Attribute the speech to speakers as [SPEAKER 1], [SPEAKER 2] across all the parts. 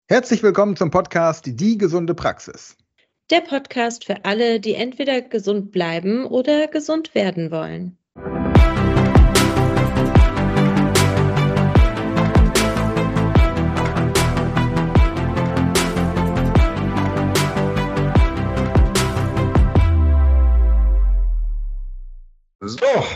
[SPEAKER 1] Herzlich willkommen zum Podcast Die gesunde Praxis.
[SPEAKER 2] Der Podcast für alle, die entweder gesund bleiben oder gesund werden wollen.
[SPEAKER 1] So,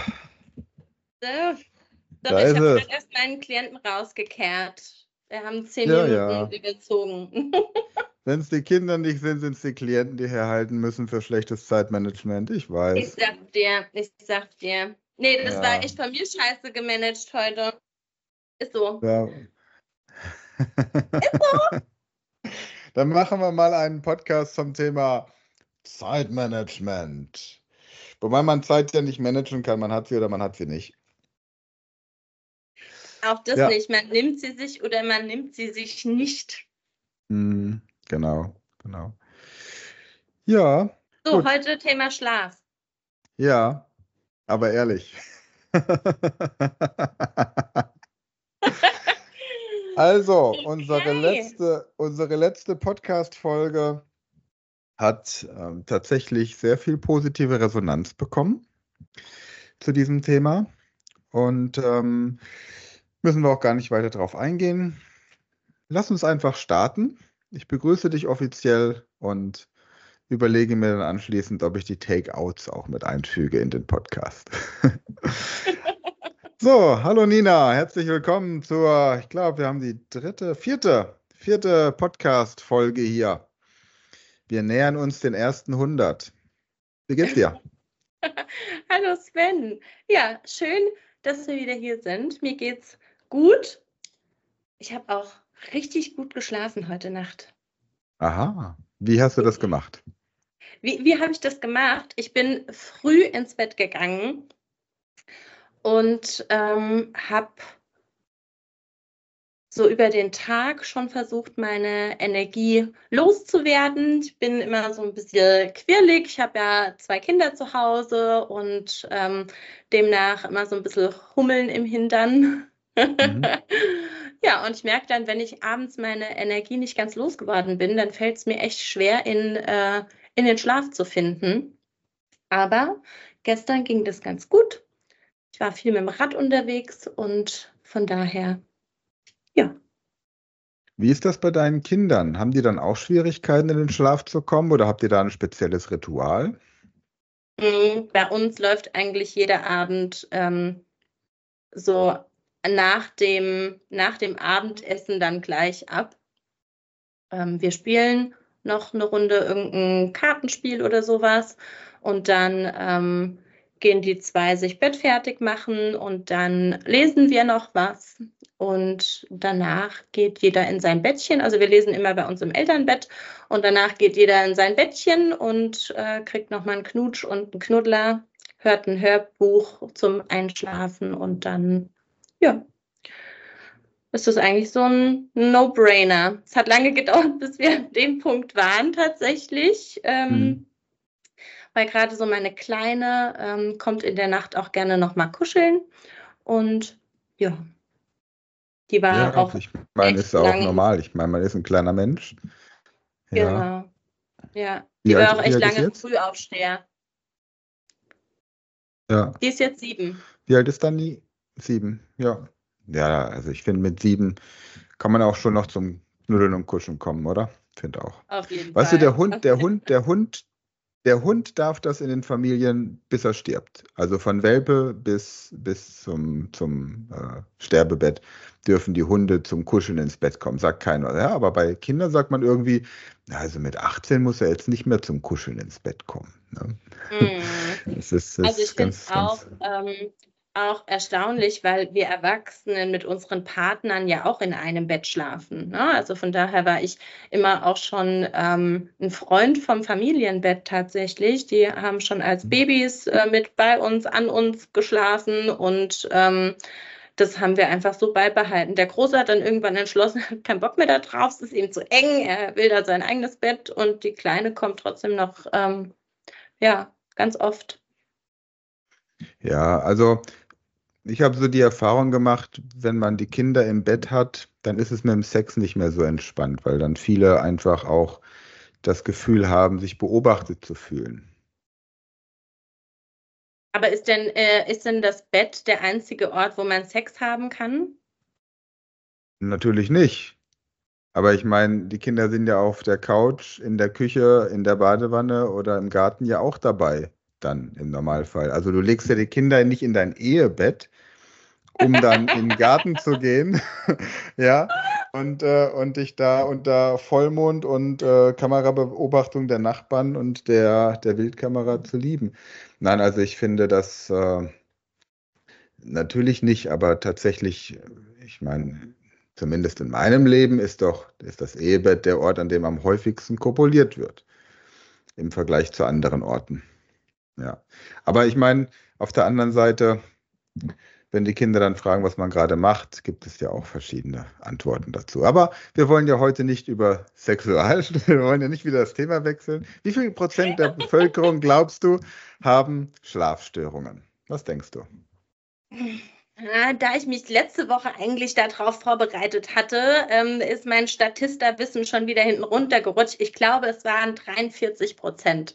[SPEAKER 2] Ich habe gerade erst meinen Klienten rausgekehrt. Wir haben 10 Minuten überzogen.
[SPEAKER 1] Wenn es die Kinder nicht sind, sind es die Klienten, die herhalten müssen für schlechtes Zeitmanagement. Ich weiß.
[SPEAKER 2] Ich sag dir. Nee, das war echt von mir scheiße gemanagt heute. Ist so.
[SPEAKER 1] Ja.
[SPEAKER 2] Ist so.
[SPEAKER 1] Dann machen wir mal einen Podcast zum Thema Zeitmanagement. Wobei man Zeit ja nicht managen kann. Man hat sie oder man hat sie nicht.
[SPEAKER 2] Auch das nicht. Man nimmt sie sich oder man nimmt sie sich nicht.
[SPEAKER 1] Genau. Ja.
[SPEAKER 2] So, gut. Heute Thema Schlaf.
[SPEAKER 1] Ja, aber ehrlich. Also, unsere letzte Podcast-Folge hat tatsächlich sehr viel positive Resonanz bekommen zu diesem Thema. Und müssen wir auch gar nicht weiter drauf eingehen. Lass uns einfach starten. Ich begrüße dich offiziell und überlege mir dann anschließend, ob ich die Takeouts auch mit einfüge in den Podcast. So, hallo Nina, herzlich willkommen zur, ich glaube, wir haben die vierte Podcast-Folge hier. Wir nähern uns den ersten 100. Wie geht's dir?
[SPEAKER 2] Hallo Sven. Ja, schön, dass wir wieder hier sind. Mir geht's gut. Ich habe auch richtig gut geschlafen heute Nacht.
[SPEAKER 1] Aha, wie hast du das gemacht?
[SPEAKER 2] Wie habe ich das gemacht? Ich bin früh ins Bett gegangen und habe so über den Tag schon versucht, meine Energie loszuwerden. Ich bin immer so ein bisschen quirlig. Ich habe ja 2 Kinder zu Hause und demnach immer so ein bisschen Hummeln im Hintern. Ja, und ich merke dann, wenn ich abends meine Energie nicht ganz losgeworden bin, dann fällt es mir echt schwer, in den Schlaf zu finden. Aber gestern ging das ganz gut. Ich war viel mit dem Rad unterwegs und von daher, ja.
[SPEAKER 1] Wie ist das bei deinen Kindern? Haben die dann auch Schwierigkeiten, in den Schlaf zu kommen oder habt ihr da ein spezielles Ritual?
[SPEAKER 2] Bei uns läuft eigentlich jeder Abend so nach dem Abendessen dann gleich ab. Wir spielen noch eine Runde irgendein Kartenspiel oder sowas und dann gehen die 2 sich Bett fertig machen und dann lesen wir noch was und danach geht jeder in sein Bettchen. Also wir lesen immer bei uns im Elternbett und danach geht jeder in sein Bettchen und kriegt nochmal einen Knutsch und einen Knuddler, hört ein Hörbuch zum Einschlafen und dann, ja, ist das eigentlich so ein No-Brainer. Es hat lange gedauert, bis wir an dem Punkt waren tatsächlich, weil gerade so meine Kleine kommt in der Nacht auch gerne noch mal kuscheln und ja, die war auch
[SPEAKER 1] ich meine, ist ja auch normal. Ich meine, man ist ein kleiner Mensch.
[SPEAKER 2] Ja. Genau, ja. Die war auch echt lange Frühaufsteher.
[SPEAKER 1] Ja.
[SPEAKER 2] Die ist jetzt 7.
[SPEAKER 1] Wie alt ist dann die? 7, ja. Ja, also ich finde, mit 7 kann man auch schon noch zum Knuddeln und Kuscheln kommen, oder? Finde auch.
[SPEAKER 2] Auf jeden
[SPEAKER 1] Fall. Weißt du, der Hund darf das in den Familien, bis er stirbt. Also von Welpe bis zum Sterbebett dürfen die Hunde zum Kuscheln ins Bett kommen. Sagt keiner. Ja, aber bei Kindern sagt man irgendwie, also mit 18 muss er jetzt nicht mehr zum Kuscheln ins Bett kommen. Ne?
[SPEAKER 2] Das ist also ich finde es auch erstaunlich, weil wir Erwachsenen mit unseren Partnern ja auch in einem Bett schlafen. Ne? Also von daher war ich immer auch schon ein Freund vom Familienbett tatsächlich. Die haben schon als Babys mit bei uns, an uns geschlafen und das haben wir einfach so beibehalten. Der Große hat dann irgendwann entschlossen, hat keinen Bock mehr da drauf, es ist ihm zu eng, er will da sein eigenes Bett und die Kleine kommt trotzdem noch, ganz oft.
[SPEAKER 1] Ja, also ich habe so die Erfahrung gemacht, wenn man die Kinder im Bett hat, dann ist es mit dem Sex nicht mehr so entspannt, weil dann viele einfach auch das Gefühl haben, sich beobachtet zu fühlen.
[SPEAKER 2] Aber ist denn das Bett der einzige Ort, wo man Sex haben kann?
[SPEAKER 1] Natürlich nicht. Aber ich meine, die Kinder sind ja auf der Couch, in der Küche, in der Badewanne oder im Garten ja auch dabei, dann im Normalfall. Also du legst ja die Kinder nicht in dein Ehebett, um dann in den Garten zu gehen, ja, und dich da unter Vollmond und Kamerabeobachtung der Nachbarn und der Wildkamera zu lieben. Nein, also ich finde das natürlich nicht, aber tatsächlich, ich meine, zumindest in meinem Leben ist das Ehebett der Ort, an dem am häufigsten kopuliert wird, im Vergleich zu anderen Orten. Ja. Aber ich meine, auf der anderen Seite, wenn die Kinder dann fragen, was man gerade macht, gibt es ja auch verschiedene Antworten dazu. Aber wir wollen ja heute nicht über wir wollen ja nicht wieder das Thema wechseln. Wie viel Prozent der Bevölkerung, glaubst du, haben Schlafstörungen? Was denkst du?
[SPEAKER 2] Da ich mich letzte Woche eigentlich darauf vorbereitet hatte, ist mein Statisterwissen schon wieder hinten runtergerutscht. Ich glaube, es waren 43%.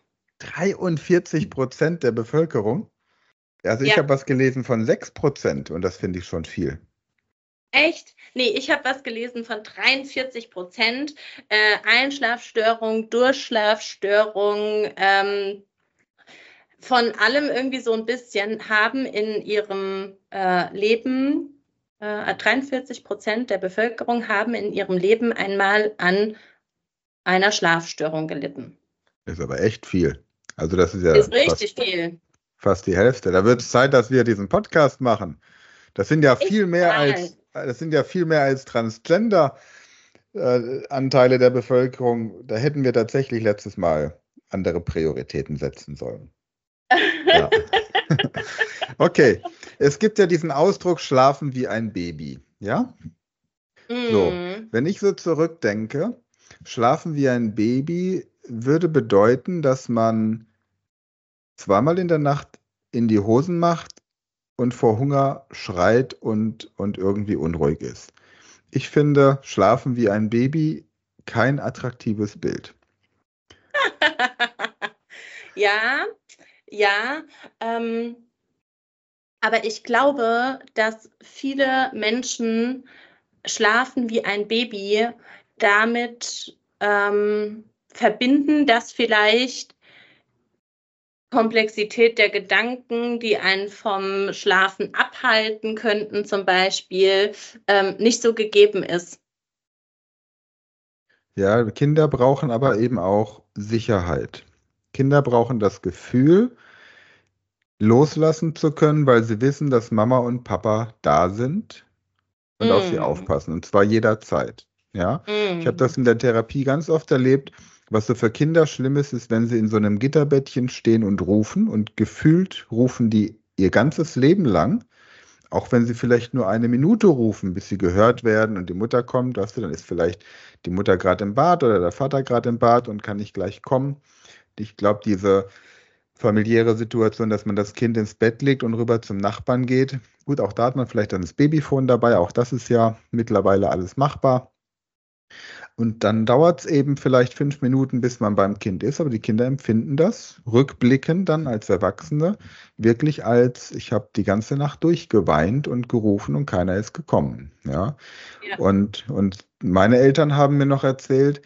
[SPEAKER 1] 43% der Bevölkerung? Also ich habe was gelesen von 6% und das finde ich schon viel.
[SPEAKER 2] Echt? Nee, ich habe was gelesen von 43%. Einschlafstörung, Durchschlafstörung, von allem irgendwie so ein bisschen haben in ihrem Leben, 43% der Bevölkerung haben in ihrem Leben einmal an einer Schlafstörung gelitten.
[SPEAKER 1] Ist aber echt viel. Also das ist ja
[SPEAKER 2] Ist richtig viel.
[SPEAKER 1] Fast die Hälfte. Da wird es Zeit, dass wir diesen Podcast machen. Das sind ja viel mehr als Transgender-Anteile der Bevölkerung. Da hätten wir tatsächlich letztes Mal andere Prioritäten setzen sollen. Ja. Okay, es gibt ja diesen Ausdruck schlafen wie ein Baby, ja? So, wenn ich so zurückdenke, schlafen wie ein Baby würde bedeuten, dass man zweimal in der Nacht in die Hosen macht und vor Hunger schreit und irgendwie unruhig ist. Ich finde schlafen wie ein Baby kein attraktives Bild.
[SPEAKER 2] Ja, aber ich glaube, dass viele Menschen schlafen wie ein Baby damit verbinden, dass vielleicht Komplexität der Gedanken, die einen vom Schlafen abhalten könnten, zum Beispiel, nicht so gegeben ist.
[SPEAKER 1] Ja, Kinder brauchen aber eben auch Sicherheit. Kinder brauchen das Gefühl, loslassen zu können, weil sie wissen, dass Mama und Papa da sind und auf sie aufpassen, und zwar jederzeit. Ja, ich habe das in der Therapie ganz oft erlebt. Was so für Kinder schlimm ist, wenn sie in so einem Gitterbettchen stehen und rufen, und gefühlt rufen die ihr ganzes Leben lang, auch wenn sie vielleicht nur eine Minute rufen, bis sie gehört werden und die Mutter kommt, weißt du, dann ist vielleicht die Mutter gerade im Bad oder der Vater gerade im Bad und kann nicht gleich kommen. Ich glaube, diese familiäre Situation, dass man das Kind ins Bett legt und rüber zum Nachbarn geht. Gut, auch da hat man vielleicht dann das Babyphone dabei, auch das ist ja mittlerweile alles machbar. Und dann dauert es eben vielleicht 5 Minuten, bis man beim Kind ist, aber die Kinder empfinden das rückblickend dann als Erwachsene wirklich als, ich habe die ganze Nacht durchgeweint und gerufen und keiner ist gekommen. Ja? Und meine Eltern haben mir noch erzählt,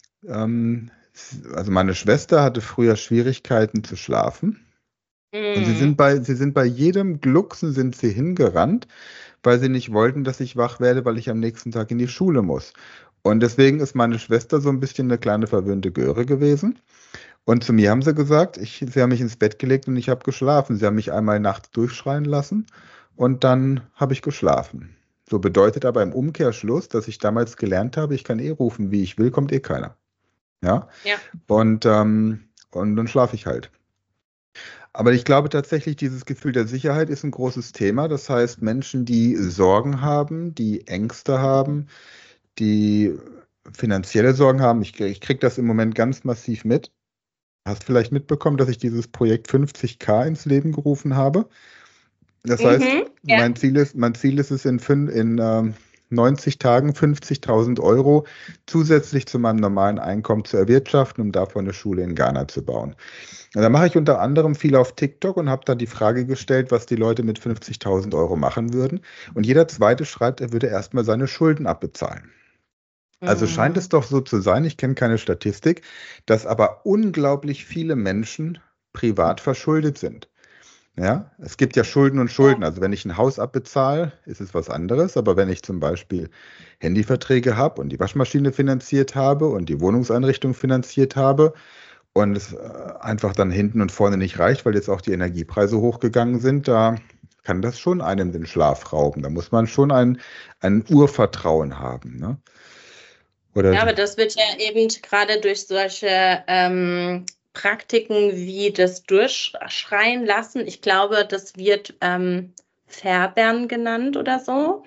[SPEAKER 1] also meine Schwester hatte früher Schwierigkeiten zu schlafen. Und sie sind bei jedem Glucksen sind sie hingerannt, weil sie nicht wollten, dass ich wach werde, weil ich am nächsten Tag in die Schule muss. Und deswegen ist meine Schwester so ein bisschen eine kleine verwöhnte Göre gewesen. Und zu mir haben sie gesagt, sie haben mich ins Bett gelegt und ich habe geschlafen. Sie haben mich einmal nachts durchschreien lassen und dann habe ich geschlafen. So bedeutet aber im Umkehrschluss, dass ich damals gelernt habe, ich kann rufen, wie ich will, kommt keiner. Ja. Und dann schlafe ich halt. Aber ich glaube tatsächlich, dieses Gefühl der Sicherheit ist ein großes Thema. Das heißt, Menschen, die Sorgen haben, die Ängste haben, die finanzielle Sorgen haben, ich kriege das im Moment ganz massiv mit. Hast vielleicht mitbekommen, dass ich dieses Projekt 50K ins Leben gerufen habe? Das heißt, mein Ziel ist es 90 Tagen 50.000 Euro zusätzlich zu meinem normalen Einkommen zu erwirtschaften, um davon eine Schule in Ghana zu bauen. Und da mache ich unter anderem viel auf TikTok und habe da die Frage gestellt, was die Leute mit 50.000 Euro machen würden. Und jeder Zweite schreibt, er würde erstmal seine Schulden abbezahlen. Also scheint es doch so zu sein, ich kenne keine Statistik, dass aber unglaublich viele Menschen privat verschuldet sind. Ja, es gibt ja Schulden und Schulden. Also wenn ich ein Haus abbezahle, ist es was anderes. Aber wenn ich zum Beispiel Handyverträge habe und die Waschmaschine finanziert habe und die Wohnungseinrichtung finanziert habe und es einfach dann hinten und vorne nicht reicht, weil jetzt auch die Energiepreise hochgegangen sind, da kann das schon einem den Schlaf rauben. Da muss man schon ein Urvertrauen haben. Ne?
[SPEAKER 2] Ja, aber das wird ja eben gerade durch solche Praktiken wie das Durchschreien lassen. Ich glaube, das wird Verbern genannt oder so.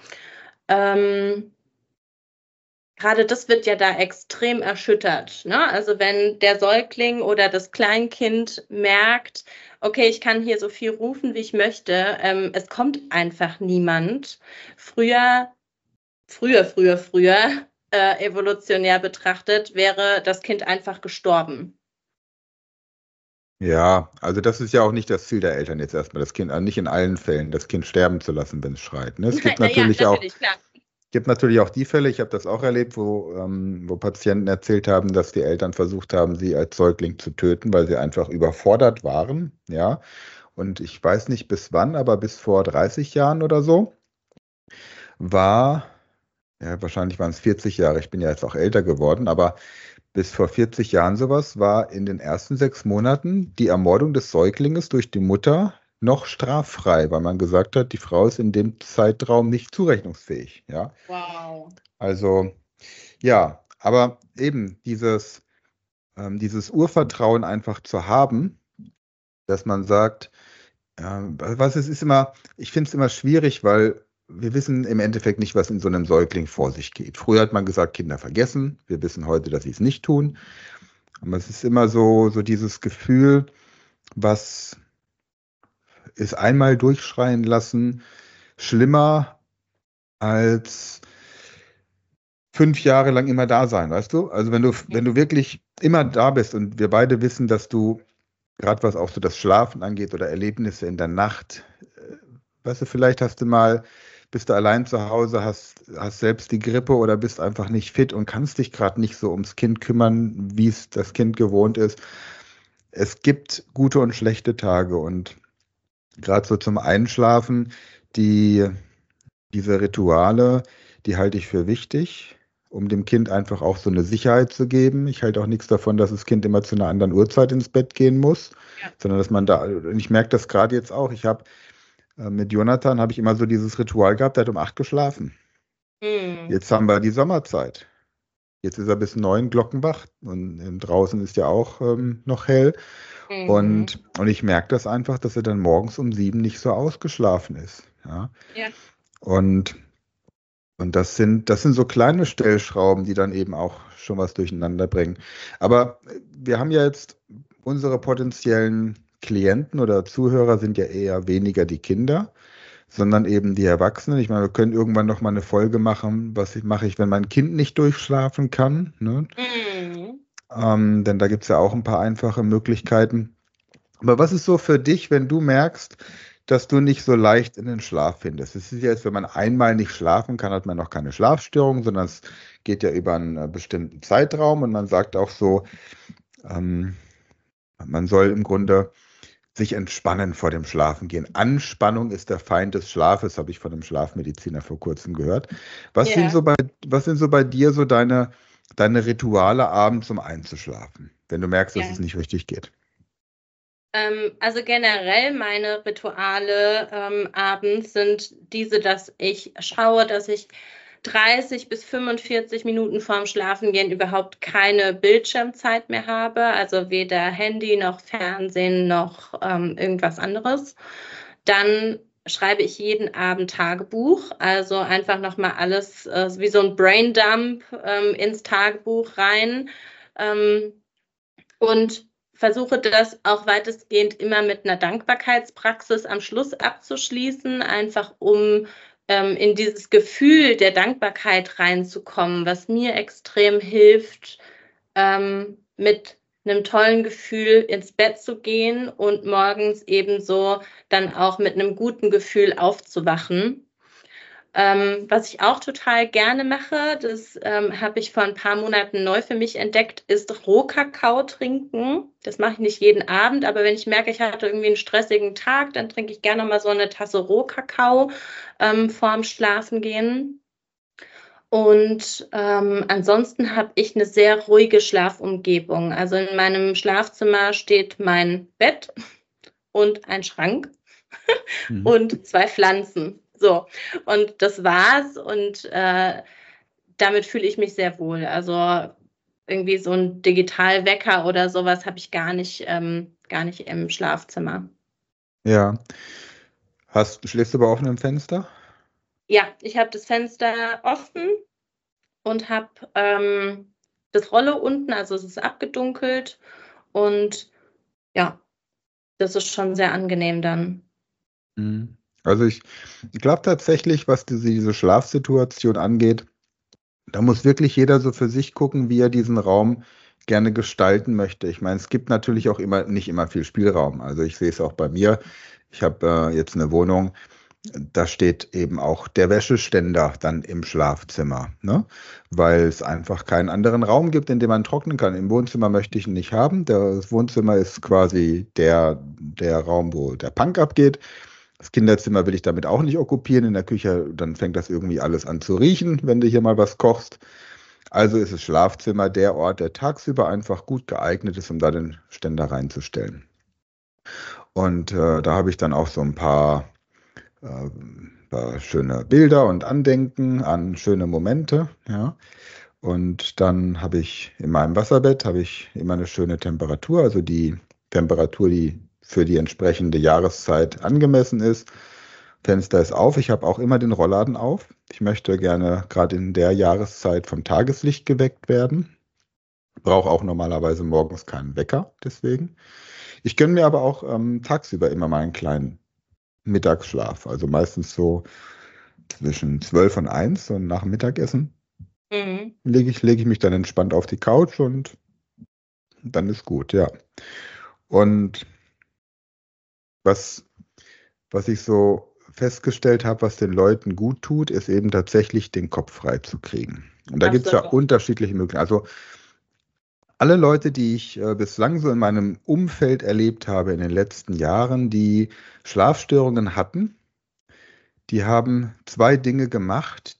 [SPEAKER 2] Gerade das wird ja da extrem erschüttert. Ne? Also wenn der Säugling oder das Kleinkind merkt, okay, ich kann hier so viel rufen, wie ich möchte, es kommt einfach niemand. Früher, evolutionär betrachtet, wäre das Kind einfach gestorben.
[SPEAKER 1] Ja, also das ist ja auch nicht das Ziel der Eltern jetzt erstmal, das Kind, nicht in allen Fällen, das Kind sterben zu lassen, wenn es schreit. Ne? Es gibt natürlich
[SPEAKER 2] klar.
[SPEAKER 1] gibt natürlich auch die Fälle, ich habe das auch erlebt, wo Patienten erzählt haben, dass die Eltern versucht haben, sie als Säugling zu töten, weil sie einfach überfordert waren. Ja, und ich weiß nicht bis wann, aber bis vor 30 Jahren oder so war, ja, wahrscheinlich waren es 40 Jahre, ich bin ja jetzt auch älter geworden, aber bis vor 40 Jahren sowas war in den ersten 6 Monaten die Ermordung des Säuglinges durch die Mutter noch straffrei, weil man gesagt hat, die Frau ist in dem Zeitraum nicht zurechnungsfähig. Ja,
[SPEAKER 2] Wow.
[SPEAKER 1] also ja, aber eben dieses Urvertrauen einfach zu haben, dass man sagt, was es ist immer, ich finde es immer schwierig, weil wir wissen im Endeffekt nicht, was in so einem Säugling vor sich geht. Früher hat man gesagt, Kinder vergessen. Wir wissen heute, dass sie es nicht tun. Aber es ist immer so dieses Gefühl, was ist einmal durchschreien lassen, schlimmer als 5 Jahre lang immer da sein, weißt du? Also wenn du wirklich immer da bist und wir beide wissen, dass du, gerade was auch so das Schlafen angeht oder Erlebnisse in der Nacht, weißt du, vielleicht bist du allein zu Hause, hast selbst die Grippe oder bist einfach nicht fit und kannst dich gerade nicht so ums Kind kümmern, wie es das Kind gewohnt ist. Es gibt gute und schlechte Tage und gerade so zum Einschlafen, diese Rituale, die halte ich für wichtig, um dem Kind einfach auch so eine Sicherheit zu geben. Ich halte auch nichts davon, dass das Kind immer zu einer anderen Uhrzeit ins Bett gehen muss, sondern dass man und ich merke das gerade jetzt auch, mit Jonathan habe ich immer so dieses Ritual gehabt, der hat um 8 geschlafen. Jetzt haben wir die Sommerzeit. Jetzt ist er bis 9 glockenwach und draußen ist ja auch noch hell. Und ich merke das einfach, dass er dann morgens um 7 nicht so ausgeschlafen ist. Ja. Und das sind so kleine Stellschrauben, die dann eben auch schon was durcheinander bringen. Aber wir haben ja jetzt unsere potenziellen Klienten oder Zuhörer sind ja eher weniger die Kinder, sondern eben die Erwachsenen. Ich meine, wir können irgendwann noch mal eine Folge machen, mache ich, wenn mein Kind nicht durchschlafen kann. Ne? Denn da gibt es ja auch ein paar einfache Möglichkeiten. Aber was ist so für dich, wenn du merkst, dass du nicht so leicht in den Schlaf findest? Es ist jetzt, wenn man einmal nicht schlafen kann, hat man noch keine Schlafstörung, sondern es geht ja über einen bestimmten Zeitraum und man sagt auch so, man soll im Grunde sich entspannen vor dem Schlafengehen. Anspannung ist der Feind des Schlafes, habe ich von einem Schlafmediziner vor kurzem gehört. Was sind so bei dir so deine Rituale abends, um einzuschlafen, wenn du merkst, dass es nicht richtig geht?
[SPEAKER 2] Also generell meine Rituale abends sind diese, dass ich schaue, dass ich 30 bis 45 Minuten vorm Schlafengehen überhaupt keine Bildschirmzeit mehr habe, also weder Handy noch Fernsehen noch irgendwas anderes. Dann schreibe ich jeden Abend Tagebuch, also einfach nochmal alles wie so ein Braindump ins Tagebuch rein und versuche das auch weitestgehend immer mit einer Dankbarkeitspraxis am Schluss abzuschließen, einfach um in dieses Gefühl der Dankbarkeit reinzukommen, was mir extrem hilft, mit einem tollen Gefühl ins Bett zu gehen und morgens ebenso dann auch mit einem guten Gefühl aufzuwachen. Was ich auch total gerne mache, das habe ich vor ein paar Monaten neu für mich entdeckt, ist Rohkakao trinken. Das mache ich nicht jeden Abend, aber wenn ich merke, ich hatte irgendwie einen stressigen Tag, dann trinke ich gerne mal so eine Tasse Rohkakao vorm Schlafengehen. Und ansonsten habe ich eine sehr ruhige Schlafumgebung. Also in meinem Schlafzimmer steht mein Bett und ein Schrank und 2 Pflanzen. So, und das war's. Und damit fühle ich mich sehr wohl. Also irgendwie so ein Digitalwecker oder sowas habe ich gar nicht im Schlafzimmer.
[SPEAKER 1] Ja. Schläfst du bei offenem Fenster?
[SPEAKER 2] Ja, ich habe das Fenster offen und habe das Rollo unten, also es ist abgedunkelt. Und ja, das ist schon sehr angenehm dann.
[SPEAKER 1] Mhm. Also ich glaube tatsächlich, was diese Schlafsituation angeht, da muss wirklich jeder so für sich gucken, wie er diesen Raum gerne gestalten möchte. Ich meine, es gibt natürlich auch nicht immer viel Spielraum. Also ich sehe es auch bei mir. Ich habe jetzt eine Wohnung, da steht eben auch der Wäscheständer dann im Schlafzimmer, ne? Weil es einfach keinen anderen Raum gibt, in dem man trocknen kann. Im Wohnzimmer möchte ich ihn nicht haben. Das Wohnzimmer ist quasi der Raum, wo der Punk abgeht. Das Kinderzimmer will ich damit auch nicht okkupieren. In der Küche, dann fängt das irgendwie alles an zu riechen, wenn du hier mal was kochst. Also ist das Schlafzimmer der Ort, der tagsüber einfach gut geeignet ist, um da den Ständer reinzustellen. Und da habe ich dann auch so ein paar schöne Bilder und Andenken an schöne Momente. Ja. Und dann habe ich in meinem Wasserbett immer eine schöne Temperatur, also die Temperatur, die für die entsprechende Jahreszeit angemessen ist. Fenster ist auf. Ich habe auch immer den Rollladen auf. Ich möchte gerne gerade in der Jahreszeit vom Tageslicht geweckt werden. Brauche auch normalerweise morgens keinen Wecker, deswegen. Ich gönne mir aber auch tagsüber immer mal einen kleinen Mittagsschlaf. Also meistens so zwischen 12 und 1, so nach dem Mittagessen,
[SPEAKER 2] Mhm.
[SPEAKER 1] lege ich mich dann entspannt auf die Couch und dann ist gut, ja. Und was, was ich so festgestellt habe, was den Leuten gut tut, ist eben tatsächlich den Kopf frei zu kriegen. Und da gibt es ja
[SPEAKER 2] Absolut.
[SPEAKER 1] unterschiedliche Möglichkeiten. Also alle Leute, die ich bislang so in meinem Umfeld erlebt habe in den letzten Jahren, die Schlafstörungen hatten, die haben 2 Dinge gemacht,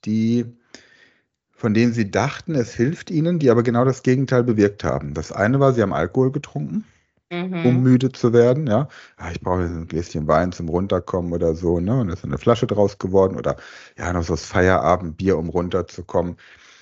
[SPEAKER 1] von denen sie dachten, es hilft ihnen, die aber genau das Gegenteil bewirkt haben. Das eine war, sie haben Alkohol getrunken, um
[SPEAKER 2] Mhm.
[SPEAKER 1] müde zu werden. Ja, ich brauche jetzt ein Gläschen Wein zum Runterkommen oder so, ne? Und da ist eine Flasche draus geworden oder ja, noch so das Feierabendbier, um runterzukommen.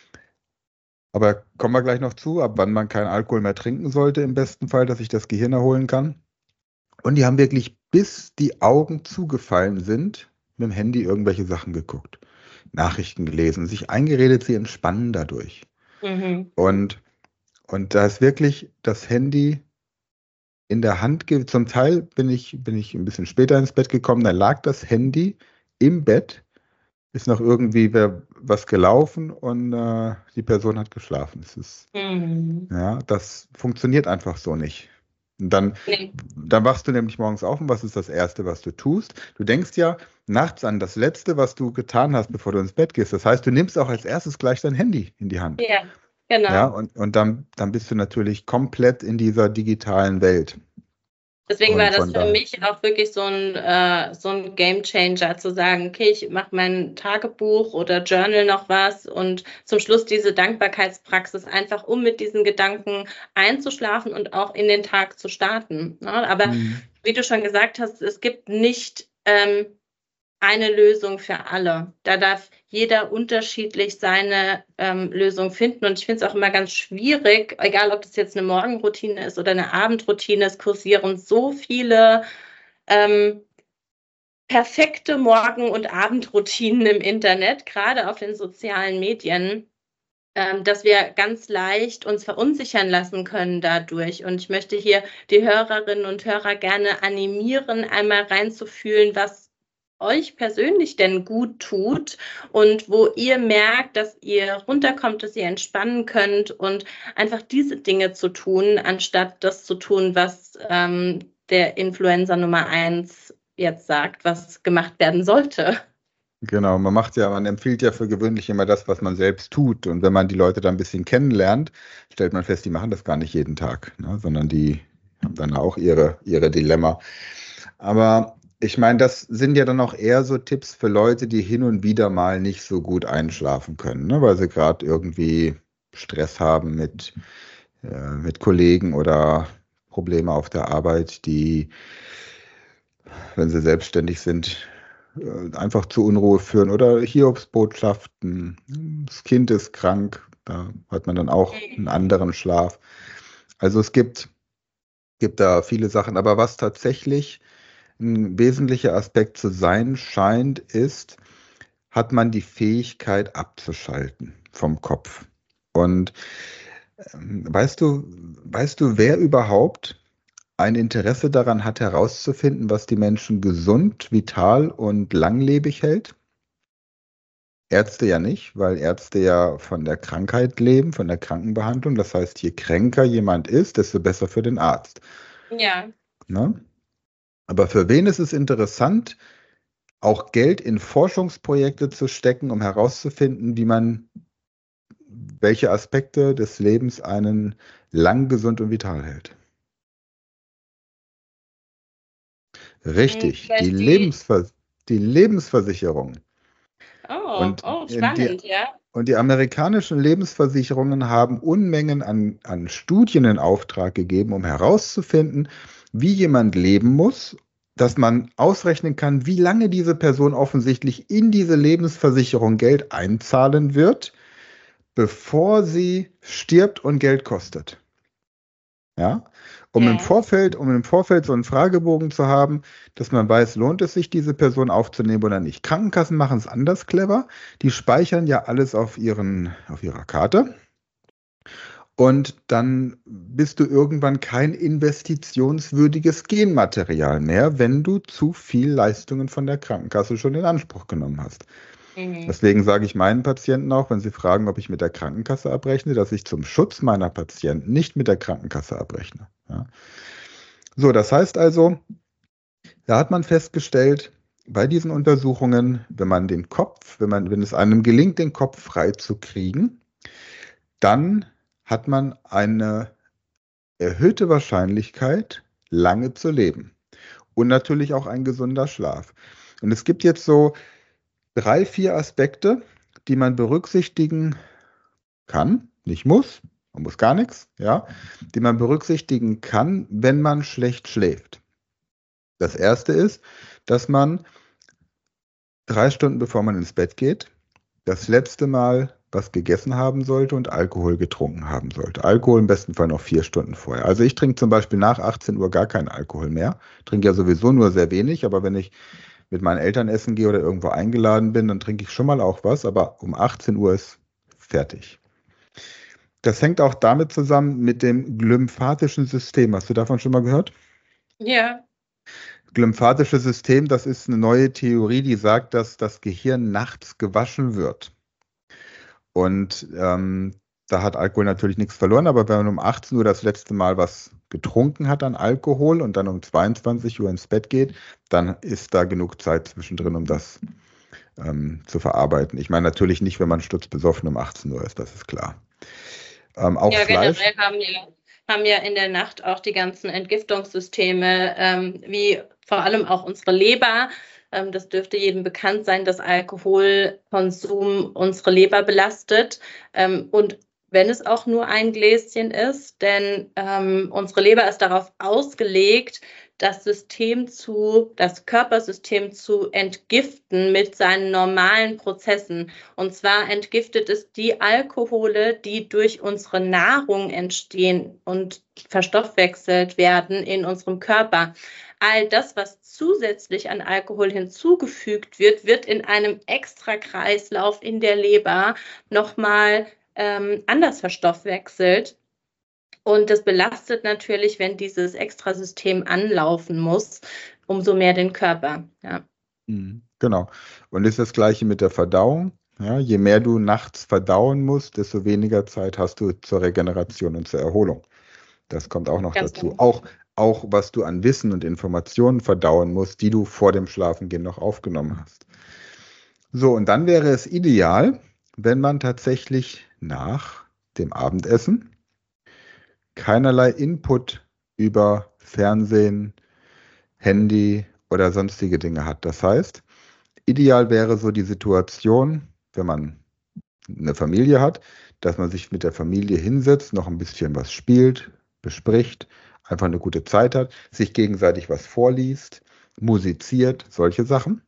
[SPEAKER 1] Aber kommen wir gleich noch zu, ab wann man keinen Alkohol mehr trinken sollte, im besten Fall, dass sich das Gehirn erholen kann. Und die haben wirklich, bis die Augen zugefallen sind, mit dem Handy irgendwelche Sachen geguckt, Nachrichten gelesen, sich eingeredet, sie entspannen dadurch.
[SPEAKER 2] Mhm.
[SPEAKER 1] Und, und da ist wirklich das Handy in der Hand. Zum Teil bin ich ein bisschen später ins Bett gekommen, da lag das Handy im Bett, ist noch irgendwie was gelaufen und die Person hat geschlafen.
[SPEAKER 2] Mhm.
[SPEAKER 1] Ja, das funktioniert einfach so nicht. Und
[SPEAKER 2] Nee.
[SPEAKER 1] dann wachst du nämlich morgens auf und was ist das Erste, was du tust? Du denkst ja nachts an das Letzte, was du getan hast, bevor du ins Bett gehst. Das heißt, du nimmst auch als erstes gleich dein Handy in die Hand.
[SPEAKER 2] Ja,
[SPEAKER 1] Ja,
[SPEAKER 2] genau.
[SPEAKER 1] und dann bist du natürlich komplett in dieser digitalen Welt.
[SPEAKER 2] Deswegen war
[SPEAKER 1] Und
[SPEAKER 2] das
[SPEAKER 1] von
[SPEAKER 2] für
[SPEAKER 1] da,
[SPEAKER 2] mich auch wirklich so ein Gamechanger, zu sagen, okay, ich mache mein Tagebuch oder Journal noch was und zum Schluss diese Dankbarkeitspraxis, einfach um mit diesen Gedanken einzuschlafen und auch in den Tag zu starten. Ne? Aber
[SPEAKER 1] hm,
[SPEAKER 2] wie du schon gesagt hast, es gibt nicht eine Lösung für alle. Da darf jeder unterschiedlich seine Lösung finden. Und ich finde es auch immer ganz schwierig, egal ob das jetzt eine Morgenroutine ist oder eine Abendroutine, es kursieren so viele ähm, perfekte Morgen- und Abendroutinen im Internet, gerade auf den sozialen Medien, dass wir ganz leicht uns verunsichern lassen können dadurch. Und ich möchte hier die Hörerinnen und Hörer gerne animieren, einmal reinzufühlen, was euch persönlich denn gut tut und wo ihr merkt, dass ihr runterkommt, dass ihr entspannen könnt und einfach diese Dinge zu tun, anstatt das zu tun, was der Influencer Nummer 1 jetzt sagt, was gemacht werden sollte.
[SPEAKER 1] Genau, man empfiehlt ja für gewöhnlich immer das, was man selbst tut. Und wenn man die Leute dann ein bisschen kennenlernt, stellt man fest, die machen das gar nicht jeden Tag, ne? Sondern die haben dann auch ihre Dilemma. Aber ich meine, das sind ja dann auch eher so Tipps für Leute, die hin und wieder mal nicht so gut einschlafen können, ne? Weil sie gerade irgendwie Stress haben mit Kollegen oder Probleme auf der Arbeit, die, wenn sie selbstständig sind, einfach zu Unruhe führen oder Hiobsbotschaften. Das Kind ist krank, da hat man dann auch einen anderen Schlaf. Also es gibt da viele Sachen, aber was tatsächlich ein wesentlicher Aspekt zu sein scheint, ist, hat man die Fähigkeit abzuschalten vom Kopf. Und weißt du, wer überhaupt ein Interesse daran hat, herauszufinden, was die Menschen gesund, vital und langlebig hält? Ärzte ja nicht, weil Ärzte ja von der Krankheit leben, von der Krankenbehandlung. Das heißt, je kränker jemand ist, desto besser für den Arzt.
[SPEAKER 2] Ja.
[SPEAKER 1] Ne? Aber für wen ist es interessant, auch Geld in Forschungsprojekte zu stecken, um herauszufinden, welche Aspekte des Lebens einen lang gesund und vital hält? Richtig,
[SPEAKER 2] Vielleicht die.
[SPEAKER 1] Die Lebensversicherung. Und
[SPEAKER 2] Spannend, ja.
[SPEAKER 1] die amerikanischen Lebensversicherungen haben Unmengen an Studien in Auftrag gegeben, um herauszufinden, wie jemand leben muss, dass man ausrechnen kann, wie lange diese Person offensichtlich in diese Lebensversicherung Geld einzahlen wird, bevor sie stirbt und Geld kostet. Ja? Um im Vorfeld so einen Fragebogen zu haben, dass man weiß, lohnt es sich, diese Person aufzunehmen oder nicht. Krankenkassen machen es anders clever. Die speichern ja alles auf ihrer Karte. Und dann bist du irgendwann kein investitionswürdiges Genmaterial mehr, wenn du zu viel Leistungen von der Krankenkasse schon in Anspruch genommen hast. Deswegen sage ich meinen Patienten auch, wenn sie fragen, ob ich mit der Krankenkasse abrechne, dass ich zum Schutz meiner Patienten nicht mit der Krankenkasse abrechne. Ja. So, das heißt also, da hat man festgestellt, bei diesen Untersuchungen, wenn es einem gelingt, den Kopf frei zu kriegen, dann hat man eine erhöhte Wahrscheinlichkeit, lange zu leben. Und natürlich auch ein gesunder Schlaf. Und es gibt jetzt so 3, 4 Aspekte, die man berücksichtigen kann, nicht muss, man muss gar nichts, ja, die man berücksichtigen kann, wenn man schlecht schläft. Das erste ist, dass man 3 Stunden bevor man ins Bett geht, das letzte Mal was gegessen haben sollte und Alkohol getrunken haben sollte. Alkohol im besten Fall noch 4 Stunden vorher. Also ich trinke zum Beispiel nach 18 Uhr gar keinen Alkohol mehr. Trinke ja sowieso nur sehr wenig, aber wenn ich mit meinen Eltern essen gehe oder irgendwo eingeladen bin, dann trinke ich schon mal auch was, aber um 18 Uhr ist fertig. Das hängt auch damit zusammen mit dem glymphatischen System. Hast du davon schon mal gehört?
[SPEAKER 2] Ja.
[SPEAKER 1] Glymphatische System, das ist eine neue Theorie, die sagt, dass das Gehirn nachts gewaschen wird. Und da hat Alkohol natürlich nichts verloren, aber wenn man um 18 Uhr das letzte Mal was getrunken hat an Alkohol und dann um 22 Uhr ins Bett geht, dann ist da genug Zeit zwischendrin, um das zu verarbeiten. Ich meine natürlich nicht, wenn man stutzbesoffen um 18 Uhr ist, das ist klar. Auch
[SPEAKER 2] Ja,
[SPEAKER 1] Fleisch.
[SPEAKER 2] generell haben ja in der Nacht auch die ganzen Entgiftungssysteme, wie vor allem auch unsere Leber. Das dürfte jedem bekannt sein, dass Alkoholkonsum unsere Leber belastet. Und wenn es auch nur ein Gläschen ist, denn unsere Leber ist darauf ausgelegt, das Körpersystem zu entgiften mit seinen normalen Prozessen. Und zwar entgiftet es die Alkohole, die durch unsere Nahrung entstehen und verstoffwechselt werden in unserem Körper. All das, was zusätzlich an Alkohol hinzugefügt wird, wird in einem Extrakreislauf in der Leber nochmal anders verstoffwechselt. Und das belastet natürlich, wenn dieses Extrasystem anlaufen muss, umso mehr den Körper. Ja.
[SPEAKER 1] Genau. Und ist das Gleiche mit der Verdauung. Ja, je mehr du nachts verdauen musst, desto weniger Zeit hast du zur Regeneration und zur Erholung. Das kommt auch noch
[SPEAKER 2] Ganz
[SPEAKER 1] dazu.
[SPEAKER 2] genau.
[SPEAKER 1] Auch was du an Wissen und Informationen verdauen musst, die du vor dem Schlafengehen noch aufgenommen hast. So, und dann wäre es ideal, wenn man tatsächlich nach dem Abendessen keinerlei Input über Fernsehen, Handy oder sonstige Dinge hat. Das heißt, ideal wäre so die Situation, wenn man eine Familie hat, dass man sich mit der Familie hinsetzt, noch ein bisschen was spielt, bespricht, einfach eine gute Zeit hat, sich gegenseitig was vorliest, musiziert, solche Sachen.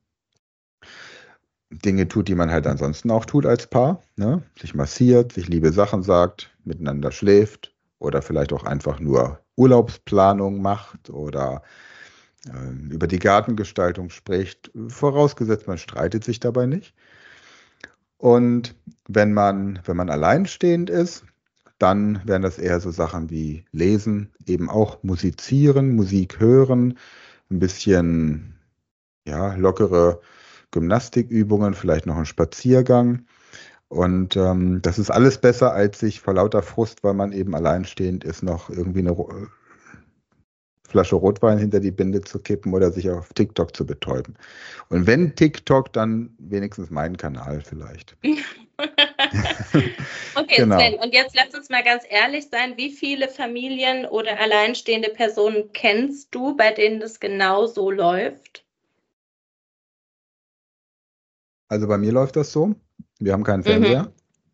[SPEAKER 1] Dinge tut, die man halt ansonsten auch tut als Paar, ne? Sich massiert, sich liebe Sachen sagt, miteinander schläft oder vielleicht auch einfach nur Urlaubsplanung macht oder über die Gartengestaltung spricht, vorausgesetzt, man streitet sich dabei nicht. Und wenn man alleinstehend ist, dann wären das eher so Sachen wie Lesen, eben auch musizieren, Musik hören, ein bisschen ja, lockere Gymnastikübungen, vielleicht noch ein Spaziergang. Und das ist alles besser, als sich vor lauter Frust, weil man eben alleinstehend ist, noch irgendwie eine Flasche Rotwein hinter die Binde zu kippen oder sich auf TikTok zu betäuben. Und wenn TikTok, dann wenigstens meinen Kanal vielleicht.
[SPEAKER 2] Okay,
[SPEAKER 1] Genau.
[SPEAKER 2] Sven, und jetzt lass uns mal ganz ehrlich sein, wie viele Familien oder alleinstehende Personen kennst du, bei denen das genau so läuft?
[SPEAKER 1] Also bei mir läuft das so. Wir haben keinen Fernseher.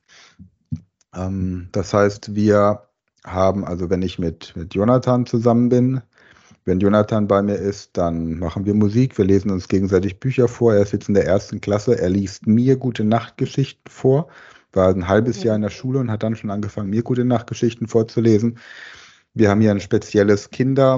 [SPEAKER 1] Das heißt, wir haben, also wenn ich mit Jonathan zusammen bin, wenn Jonathan bei mir ist, dann machen wir Musik, wir lesen uns gegenseitig Bücher vor. Er ist jetzt in der 1. Klasse, er liest mir gute Nachtgeschichten vor, war ein halbes Jahr in der Schule und hat dann schon angefangen, mir gute Nachtgeschichten vorzulesen. Wir haben hier ein spezielles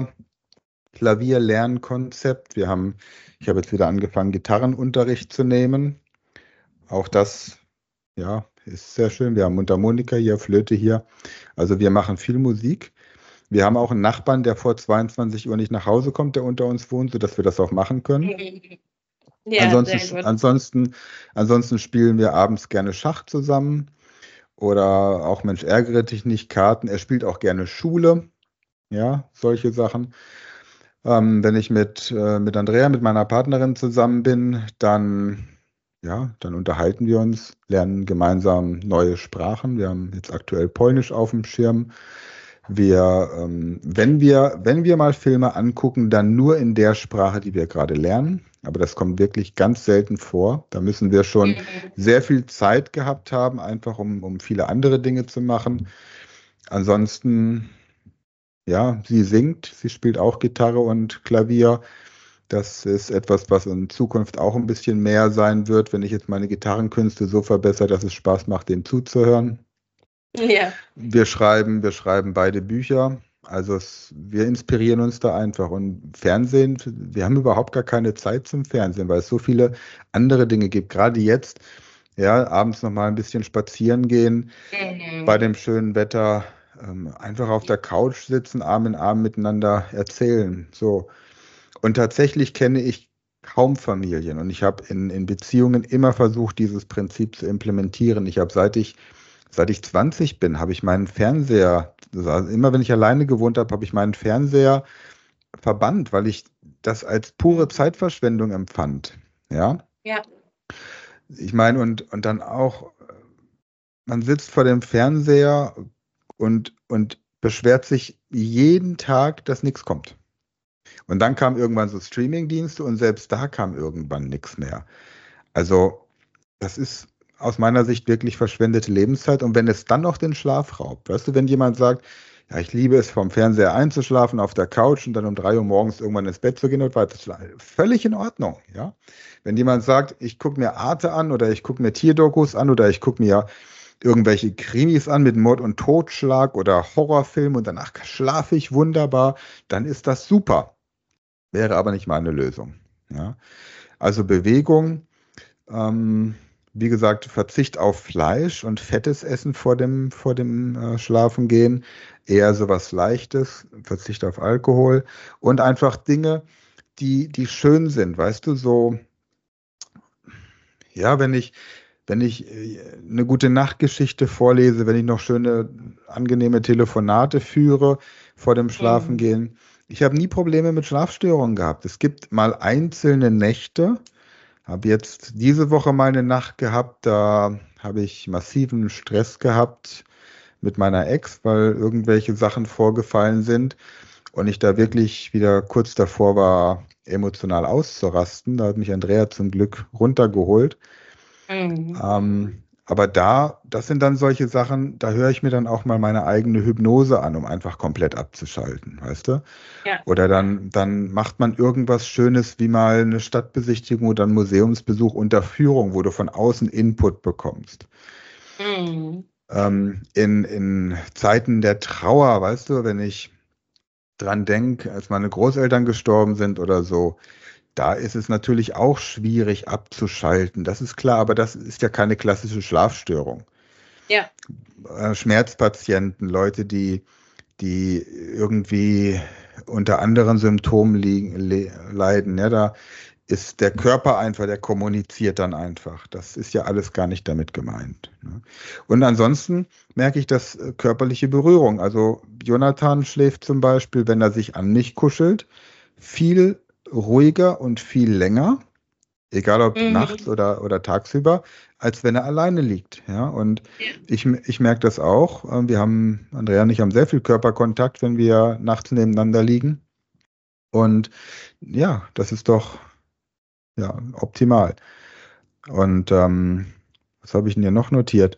[SPEAKER 1] Kinderklavierlernkonzept. Ich habe jetzt wieder angefangen, Gitarrenunterricht zu nehmen. Auch das, ja, ist sehr schön. Wir haben Mundharmonika hier, Flöte hier. Also wir machen viel Musik. Wir haben auch einen Nachbarn, der vor 22 Uhr nicht nach Hause kommt, der unter uns wohnt, sodass wir das auch machen können.
[SPEAKER 2] Ja, sehr gut.
[SPEAKER 1] Ansonsten spielen wir abends gerne Schach zusammen oder auch Mensch, ärgere dich nicht, Karten. Er spielt auch gerne Schule, ja, solche Sachen. Wenn ich mit Andrea, mit meiner Partnerin zusammen bin, dann unterhalten wir uns, lernen gemeinsam neue Sprachen. Wir haben jetzt aktuell Polnisch auf dem Schirm. Wenn wir mal Filme angucken, dann nur in der Sprache, die wir gerade lernen. Aber das kommt wirklich ganz selten vor. Da müssen wir schon sehr viel Zeit gehabt haben, einfach um viele andere Dinge zu machen. Ansonsten, ja, sie singt, sie spielt auch Gitarre und Klavier. Das ist etwas, was in Zukunft auch ein bisschen mehr sein wird, wenn ich jetzt meine Gitarrenkünste so verbessere, dass es Spaß macht, dem zuzuhören.
[SPEAKER 2] Ja.
[SPEAKER 1] Wir schreiben beide Bücher. Also wir inspirieren uns da einfach. Und Fernsehen, wir haben überhaupt gar keine Zeit zum Fernsehen, weil es so viele andere Dinge gibt. Gerade jetzt, ja, abends noch mal ein bisschen spazieren gehen, bei dem schönen Wetter, einfach auf der Couch sitzen, Arm in Arm miteinander erzählen. So. Und tatsächlich kenne ich kaum Familien. Und ich habe in Beziehungen immer versucht, dieses Prinzip zu implementieren. Ich habe seit ich 20 bin, habe ich meinen Fernseher, also immer wenn ich alleine gewohnt habe, habe ich meinen Fernseher verbannt, weil ich das als pure Zeitverschwendung empfand. Ja.
[SPEAKER 2] Ja.
[SPEAKER 1] Ich meine, und dann auch, man sitzt vor dem Fernseher und beschwert sich jeden Tag, dass nichts kommt. Und dann kam irgendwann so Streamingdienste und selbst da kam irgendwann nichts mehr. Also, das ist aus meiner Sicht wirklich verschwendete Lebenszeit. Und wenn es dann noch den Schlaf raubt, weißt du, wenn jemand sagt, ja, ich liebe es, vom Fernseher einzuschlafen auf der Couch und dann um 3 Uhr morgens irgendwann ins Bett zu gehen und weiter zu schlafen, völlig in Ordnung, ja. Wenn jemand sagt, ich gucke mir Arte an oder ich gucke mir Tierdokus an oder ich gucke mir irgendwelche Krimis an mit Mord und Totschlag oder Horrorfilm und danach schlafe ich wunderbar, dann ist das super. Wäre aber nicht meine Lösung, ja. Also Bewegung, wie gesagt, Verzicht auf Fleisch und fettes Essen vor dem Schlafengehen, eher sowas Leichtes, Verzicht auf Alkohol und einfach Dinge, die schön sind, weißt du, so Ja, wenn ich eine gute Nachtgeschichte vorlese, wenn ich noch schöne, angenehme Telefonate führe vor dem
[SPEAKER 2] Mhm.
[SPEAKER 1] Schlafengehen. Ich habe nie Probleme mit Schlafstörungen gehabt. Es gibt mal einzelne Nächte, habe jetzt diese Woche mal eine Nacht gehabt, da habe ich massiven Stress gehabt mit meiner Ex, weil irgendwelche Sachen vorgefallen sind und ich da wirklich wieder kurz davor war, emotional auszurasten. Da hat mich Andrea zum Glück runtergeholt.
[SPEAKER 2] Mhm.
[SPEAKER 1] Aber das sind dann solche Sachen, da höre ich mir dann auch mal meine eigene Hypnose an, um einfach komplett abzuschalten, weißt du?
[SPEAKER 2] Ja.
[SPEAKER 1] Oder dann macht man irgendwas Schönes wie mal eine Stadtbesichtigung oder einen Museumsbesuch unter Führung, wo du von außen Input bekommst.
[SPEAKER 2] Mhm.
[SPEAKER 1] In Zeiten der Trauer, weißt du, wenn ich dran denke, als meine Großeltern gestorben sind oder so, da ist es natürlich auch schwierig abzuschalten. Das ist klar, aber das ist ja keine klassische Schlafstörung.
[SPEAKER 2] Ja.
[SPEAKER 1] Schmerzpatienten, Leute, die irgendwie unter anderen Symptomen leiden, ja, da ist der Körper einfach, der kommuniziert dann einfach. Das ist ja alles gar nicht damit gemeint. Ne? Und ansonsten merke ich das körperliche Berührung. Also Jonathan schläft zum Beispiel, wenn er sich an mich kuschelt, viel ruhiger und viel länger, egal ob nachts
[SPEAKER 2] Mhm.
[SPEAKER 1] oder tagsüber, als wenn er alleine liegt. Ja, und
[SPEAKER 2] Ja.
[SPEAKER 1] ich merke das auch. Andrea und ich haben sehr viel Körperkontakt, wenn wir nachts nebeneinander liegen. Und ja, das ist doch ja, optimal. Und was habe ich denn hier noch notiert?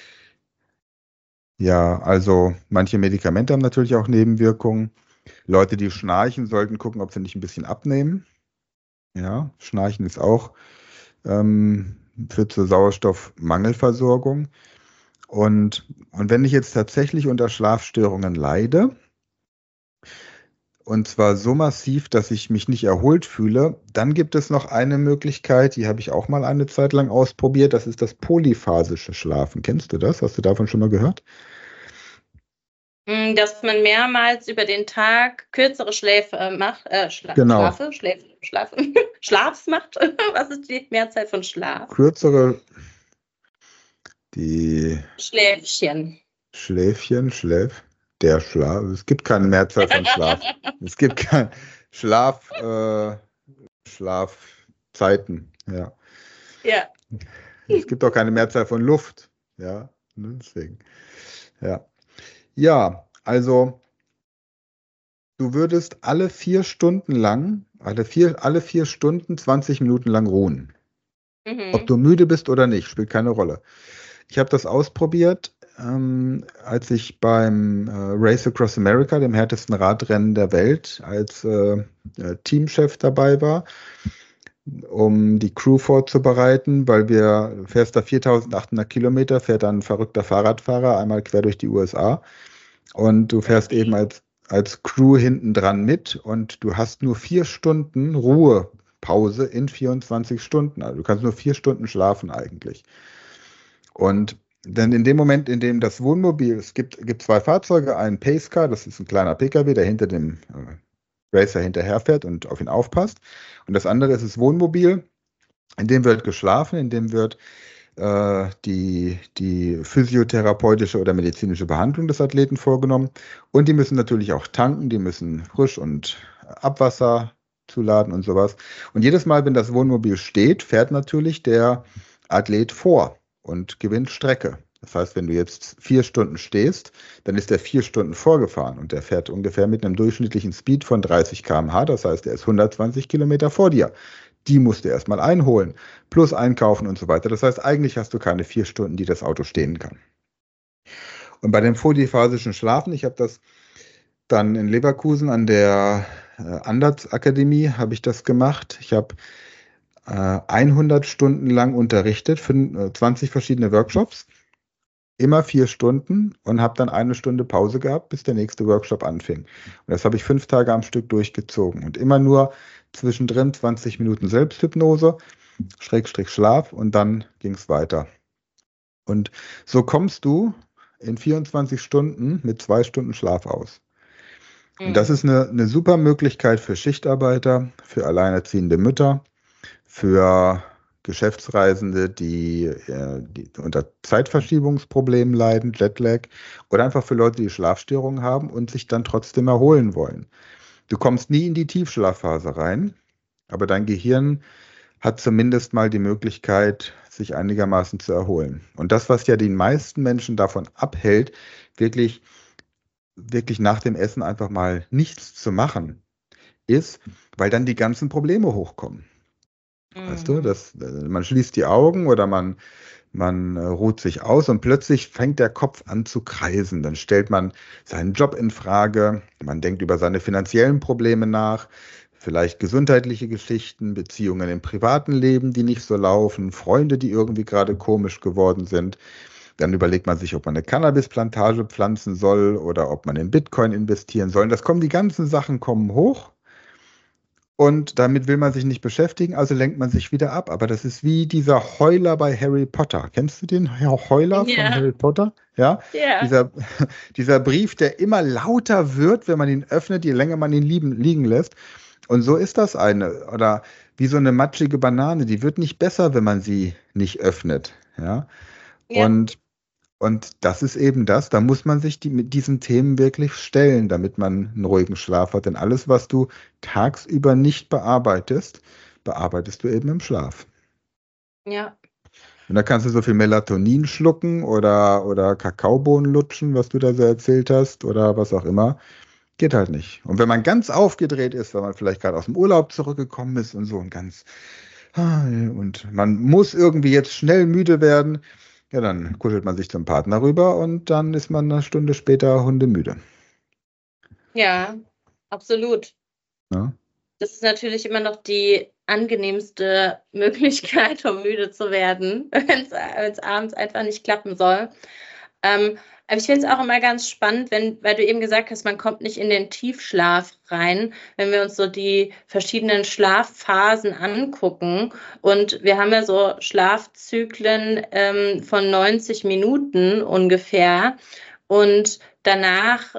[SPEAKER 1] Ja, also manche Medikamente haben natürlich auch Nebenwirkungen. Leute, die schnarchen, sollten gucken, ob sie nicht ein bisschen abnehmen. Ja, Schnarchen ist auch führt zur Sauerstoffmangelversorgung. Und wenn ich jetzt tatsächlich unter Schlafstörungen leide, und zwar so massiv, dass ich mich nicht erholt fühle, dann gibt es noch eine Möglichkeit, die habe ich auch mal eine Zeit lang ausprobiert, das ist das polyphasische Schlafen. Kennst du das? Hast du davon schon mal gehört?
[SPEAKER 2] Dass man mehrmals über den Tag kürzere Schläfe macht,
[SPEAKER 1] Genau.
[SPEAKER 2] Schlafs macht. Was ist die Mehrzahl von Schlaf?
[SPEAKER 1] Kürzere, die
[SPEAKER 2] Schläfchen.
[SPEAKER 1] der Schlaf. Es gibt keine Mehrzahl von Schlaf. Es gibt kein Schlaf, Schlafzeiten, ja.
[SPEAKER 2] Ja.
[SPEAKER 1] Es gibt auch keine Mehrzahl von Luft, ja. Ne, deswegen, ja. Ja, also du würdest alle 4 Stunden lang, alle vier Stunden 20 Minuten lang ruhen. Ob
[SPEAKER 2] Mhm.
[SPEAKER 1] du müde bist oder nicht, spielt keine Rolle. Ich habe das ausprobiert, als ich beim Race Across America, dem härtesten Radrennen der Welt, als Teamchef dabei war, um die Crew vorzubereiten, weil du fährst da 4.800 Kilometer, fährt dann ein verrückter Fahrradfahrer einmal quer durch die USA und du fährst eben als Crew hinten dran mit und du hast nur 4 Stunden Ruhepause in 24 Stunden. Also du kannst nur 4 Stunden schlafen eigentlich. Und dann in dem Moment, in dem das Wohnmobil, es gibt zwei Fahrzeuge, einen Pacecar, das ist ein kleiner PKW, der hinter dem Racer hinterherfährt und auf ihn aufpasst. Und das andere ist das Wohnmobil, in dem wird geschlafen, in dem wird die physiotherapeutische oder medizinische Behandlung des Athleten vorgenommen. Und die müssen natürlich auch tanken, die müssen Frisch- und Abwasser zuladen und sowas. Und jedes Mal, wenn das Wohnmobil steht, fährt natürlich der Athlet vor und gewinnt Strecke. Das heißt, wenn du jetzt 4 Stunden stehst, dann ist er 4 Stunden vorgefahren und der fährt ungefähr mit einem durchschnittlichen Speed von 30 km/h. Das heißt, er ist 120 Kilometer vor dir. Die musst du erstmal einholen, plus einkaufen und so weiter. Das heißt, eigentlich hast du keine 4 Stunden, die das Auto stehen kann. Und bei dem polyphasischen Schlafen, ich habe das dann in Leverkusen an der Ansatz-Akademie habe ich das gemacht. Ich habe 100 Stunden lang unterrichtet, 20 verschiedene Workshops, immer 4 Stunden und habe dann eine Stunde Pause gehabt, bis der nächste Workshop anfing. Und das habe ich 5 Tage am Stück durchgezogen und immer nur zwischendrin 20 Minuten Selbsthypnose, Schrägstrich Schlaf und dann ging es weiter. Und so kommst du in 24 Stunden mit 2 Stunden Schlaf aus. Und das ist
[SPEAKER 2] Mhm.
[SPEAKER 1] eine super Möglichkeit für Schichtarbeiter, für alleinerziehende Mütter, für Geschäftsreisende, die unter Zeitverschiebungsproblemen leiden, Jetlag, oder einfach für Leute, die Schlafstörungen haben und sich dann trotzdem erholen wollen. Du kommst nie in die Tiefschlafphase rein, aber dein Gehirn hat zumindest mal die Möglichkeit, sich einigermaßen zu erholen. Und das, was ja die meisten Menschen davon abhält, wirklich nach dem Essen einfach mal nichts zu machen, ist, weil dann die ganzen Probleme hochkommen. Weißt du, man schließt die Augen oder man ruht sich aus und plötzlich fängt der Kopf an zu kreisen. Dann stellt man seinen Job in Frage, man denkt über seine finanziellen Probleme nach, vielleicht gesundheitliche Geschichten, Beziehungen im privaten Leben, die nicht so laufen, Freunde, die irgendwie gerade komisch geworden sind. Dann überlegt man sich, ob man eine Cannabisplantage pflanzen soll oder ob man in Bitcoin investieren soll. Die ganzen Sachen kommen hoch. Und damit will man sich nicht beschäftigen, also lenkt man sich wieder ab. Aber das ist wie dieser Heuler bei Harry Potter. Kennst du den Heuler von Harry Potter? Ja. Dieser Brief, der immer lauter wird, wenn man ihn öffnet, je länger man ihn liegen lässt. Und so ist das oder wie so eine matschige Banane, die wird nicht besser, wenn man sie nicht öffnet. Ja. Und das ist eben das, da muss man sich mit diesen Themen wirklich stellen, damit man einen ruhigen Schlaf hat. Denn alles, was du tagsüber nicht bearbeitest, bearbeitest du eben im Schlaf.
[SPEAKER 2] Ja.
[SPEAKER 1] Und da kannst du so viel Melatonin schlucken oder Kakaobohnen lutschen, was du da so erzählt hast, oder was auch immer. Geht halt nicht. Und wenn man ganz aufgedreht ist, weil man vielleicht gerade aus dem Urlaub zurückgekommen ist und so und man muss irgendwie jetzt schnell müde werden, ja, dann kuschelt man sich zum Partner rüber und dann ist man eine Stunde später hundemüde.
[SPEAKER 2] Ja, absolut.
[SPEAKER 1] Ja.
[SPEAKER 2] Das ist natürlich immer noch die angenehmste Möglichkeit, um müde zu werden, wenn es abends einfach nicht klappen soll. Aber ich finde es auch immer ganz spannend, weil du eben gesagt hast, man kommt nicht in den Tiefschlaf rein, wenn wir uns so die verschiedenen Schlafphasen angucken. Und wir haben ja so Schlafzyklen von 90 Minuten ungefähr. Und danach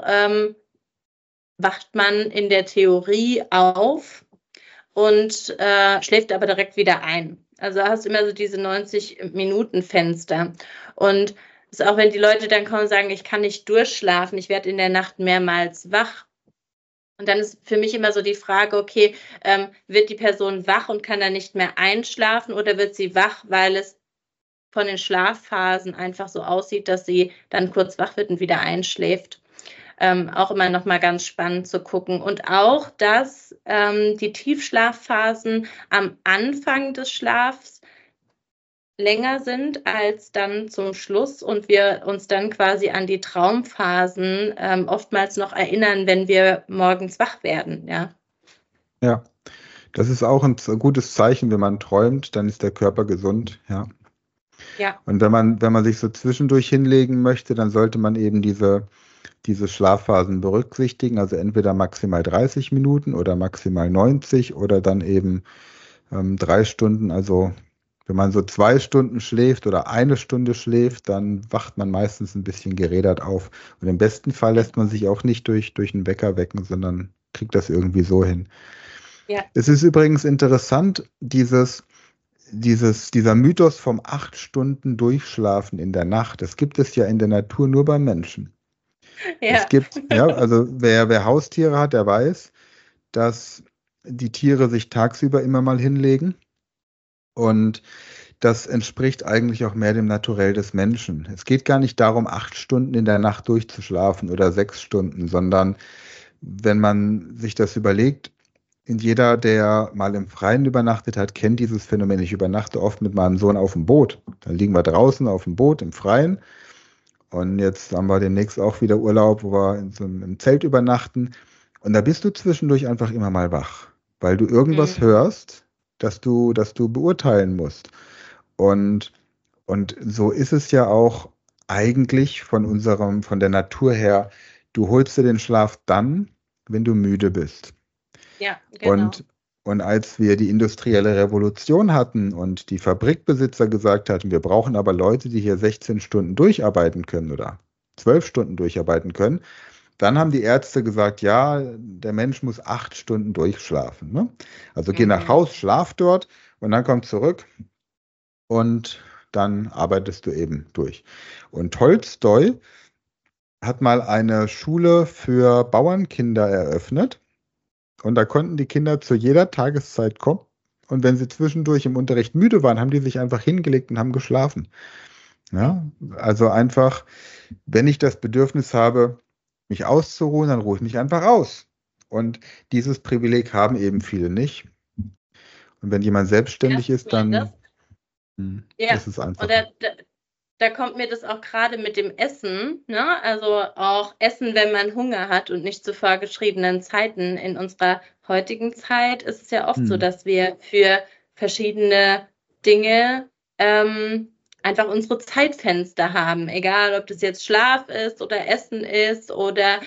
[SPEAKER 2] wacht man in der Theorie auf und schläft aber direkt wieder ein. Also hast du immer so diese 90-Minuten-Fenster. Und ist auch, wenn die Leute dann kommen und sagen, ich kann nicht durchschlafen, ich werde in der Nacht mehrmals wach. Und dann ist für mich immer so die Frage, okay, wird die Person wach und kann dann nicht mehr einschlafen oder wird sie wach, weil es von den Schlafphasen einfach so aussieht, dass sie dann kurz wach wird und wieder einschläft. Auch immer noch mal ganz spannend zu gucken. Und auch, dass die Tiefschlafphasen am Anfang des Schlafs länger sind als dann zum Schluss und wir uns dann quasi an die Traumphasen oftmals noch erinnern, wenn wir morgens wach werden.
[SPEAKER 1] Ja, das ist auch ein gutes Zeichen, wenn man träumt, dann ist der Körper gesund. Ja. Und wenn man sich so zwischendurch hinlegen möchte, dann sollte man eben diese Schlafphasen berücksichtigen, also entweder maximal 30 Minuten oder maximal 90 oder dann eben 3 Stunden. Also wenn man so 2 Stunden schläft oder 1 Stunde schläft, dann wacht man meistens ein bisschen gerädert auf. Und im besten Fall lässt man sich auch nicht durch einen Wecker wecken, sondern kriegt das irgendwie so hin.
[SPEAKER 2] Ja.
[SPEAKER 1] Es ist übrigens interessant, dieser Mythos vom 8 Stunden Durchschlafen in der Nacht, das gibt es ja in der Natur nur beim Menschen. Ja. Es gibt, also wer Haustiere hat, der weiß, dass die Tiere sich tagsüber immer mal hinlegen. Und das entspricht eigentlich auch mehr dem Naturell des Menschen. Es geht gar nicht darum, 8 Stunden in der Nacht durchzuschlafen oder 6 Stunden, sondern wenn man sich das überlegt, jeder, der mal im Freien übernachtet hat, kennt dieses Phänomen. Ich übernachte oft mit meinem Sohn auf dem Boot. Dann liegen wir draußen auf dem Boot im Freien. Und jetzt haben wir demnächst auch wieder Urlaub, wo wir im Zelt übernachten. Und da bist du zwischendurch einfach immer mal wach, weil du irgendwas hörst, das du beurteilen musst. Und so ist es ja auch eigentlich von der Natur her. Du holst dir den Schlaf dann, wenn du müde bist.
[SPEAKER 2] Ja, genau.
[SPEAKER 1] Und als wir die industrielle Revolution hatten und die Fabrikbesitzer gesagt hatten, wir brauchen aber Leute, die hier 16 Stunden durcharbeiten können oder 12 Stunden durcharbeiten können, dann haben die Ärzte gesagt, ja, der Mensch muss 8 Stunden durchschlafen. Ne? Also geh nach Haus, schlaf dort und dann komm zurück und dann arbeitest du eben durch. Und Tolstoi hat mal eine Schule für Bauernkinder eröffnet und da konnten die Kinder zu jeder Tageszeit kommen und wenn sie zwischendurch im Unterricht müde waren, haben die sich einfach hingelegt und haben geschlafen. Ja, also einfach, wenn ich das Bedürfnis habe, mich auszuruhen, dann ruhe ich mich einfach aus. Und dieses Privileg haben eben viele nicht. Und wenn jemand selbstständig ist, dann ist es
[SPEAKER 2] und
[SPEAKER 1] einfacher.
[SPEAKER 2] da kommt mir das auch gerade mit dem Essen, ne? Also auch Essen, wenn man Hunger hat und nicht zu vorgeschriebenen Zeiten. In unserer heutigen Zeit ist es ja oft so, dass wir für verschiedene Dinge einfach unsere Zeitfenster haben. Egal, ob das jetzt Schlaf ist oder Essen ist oder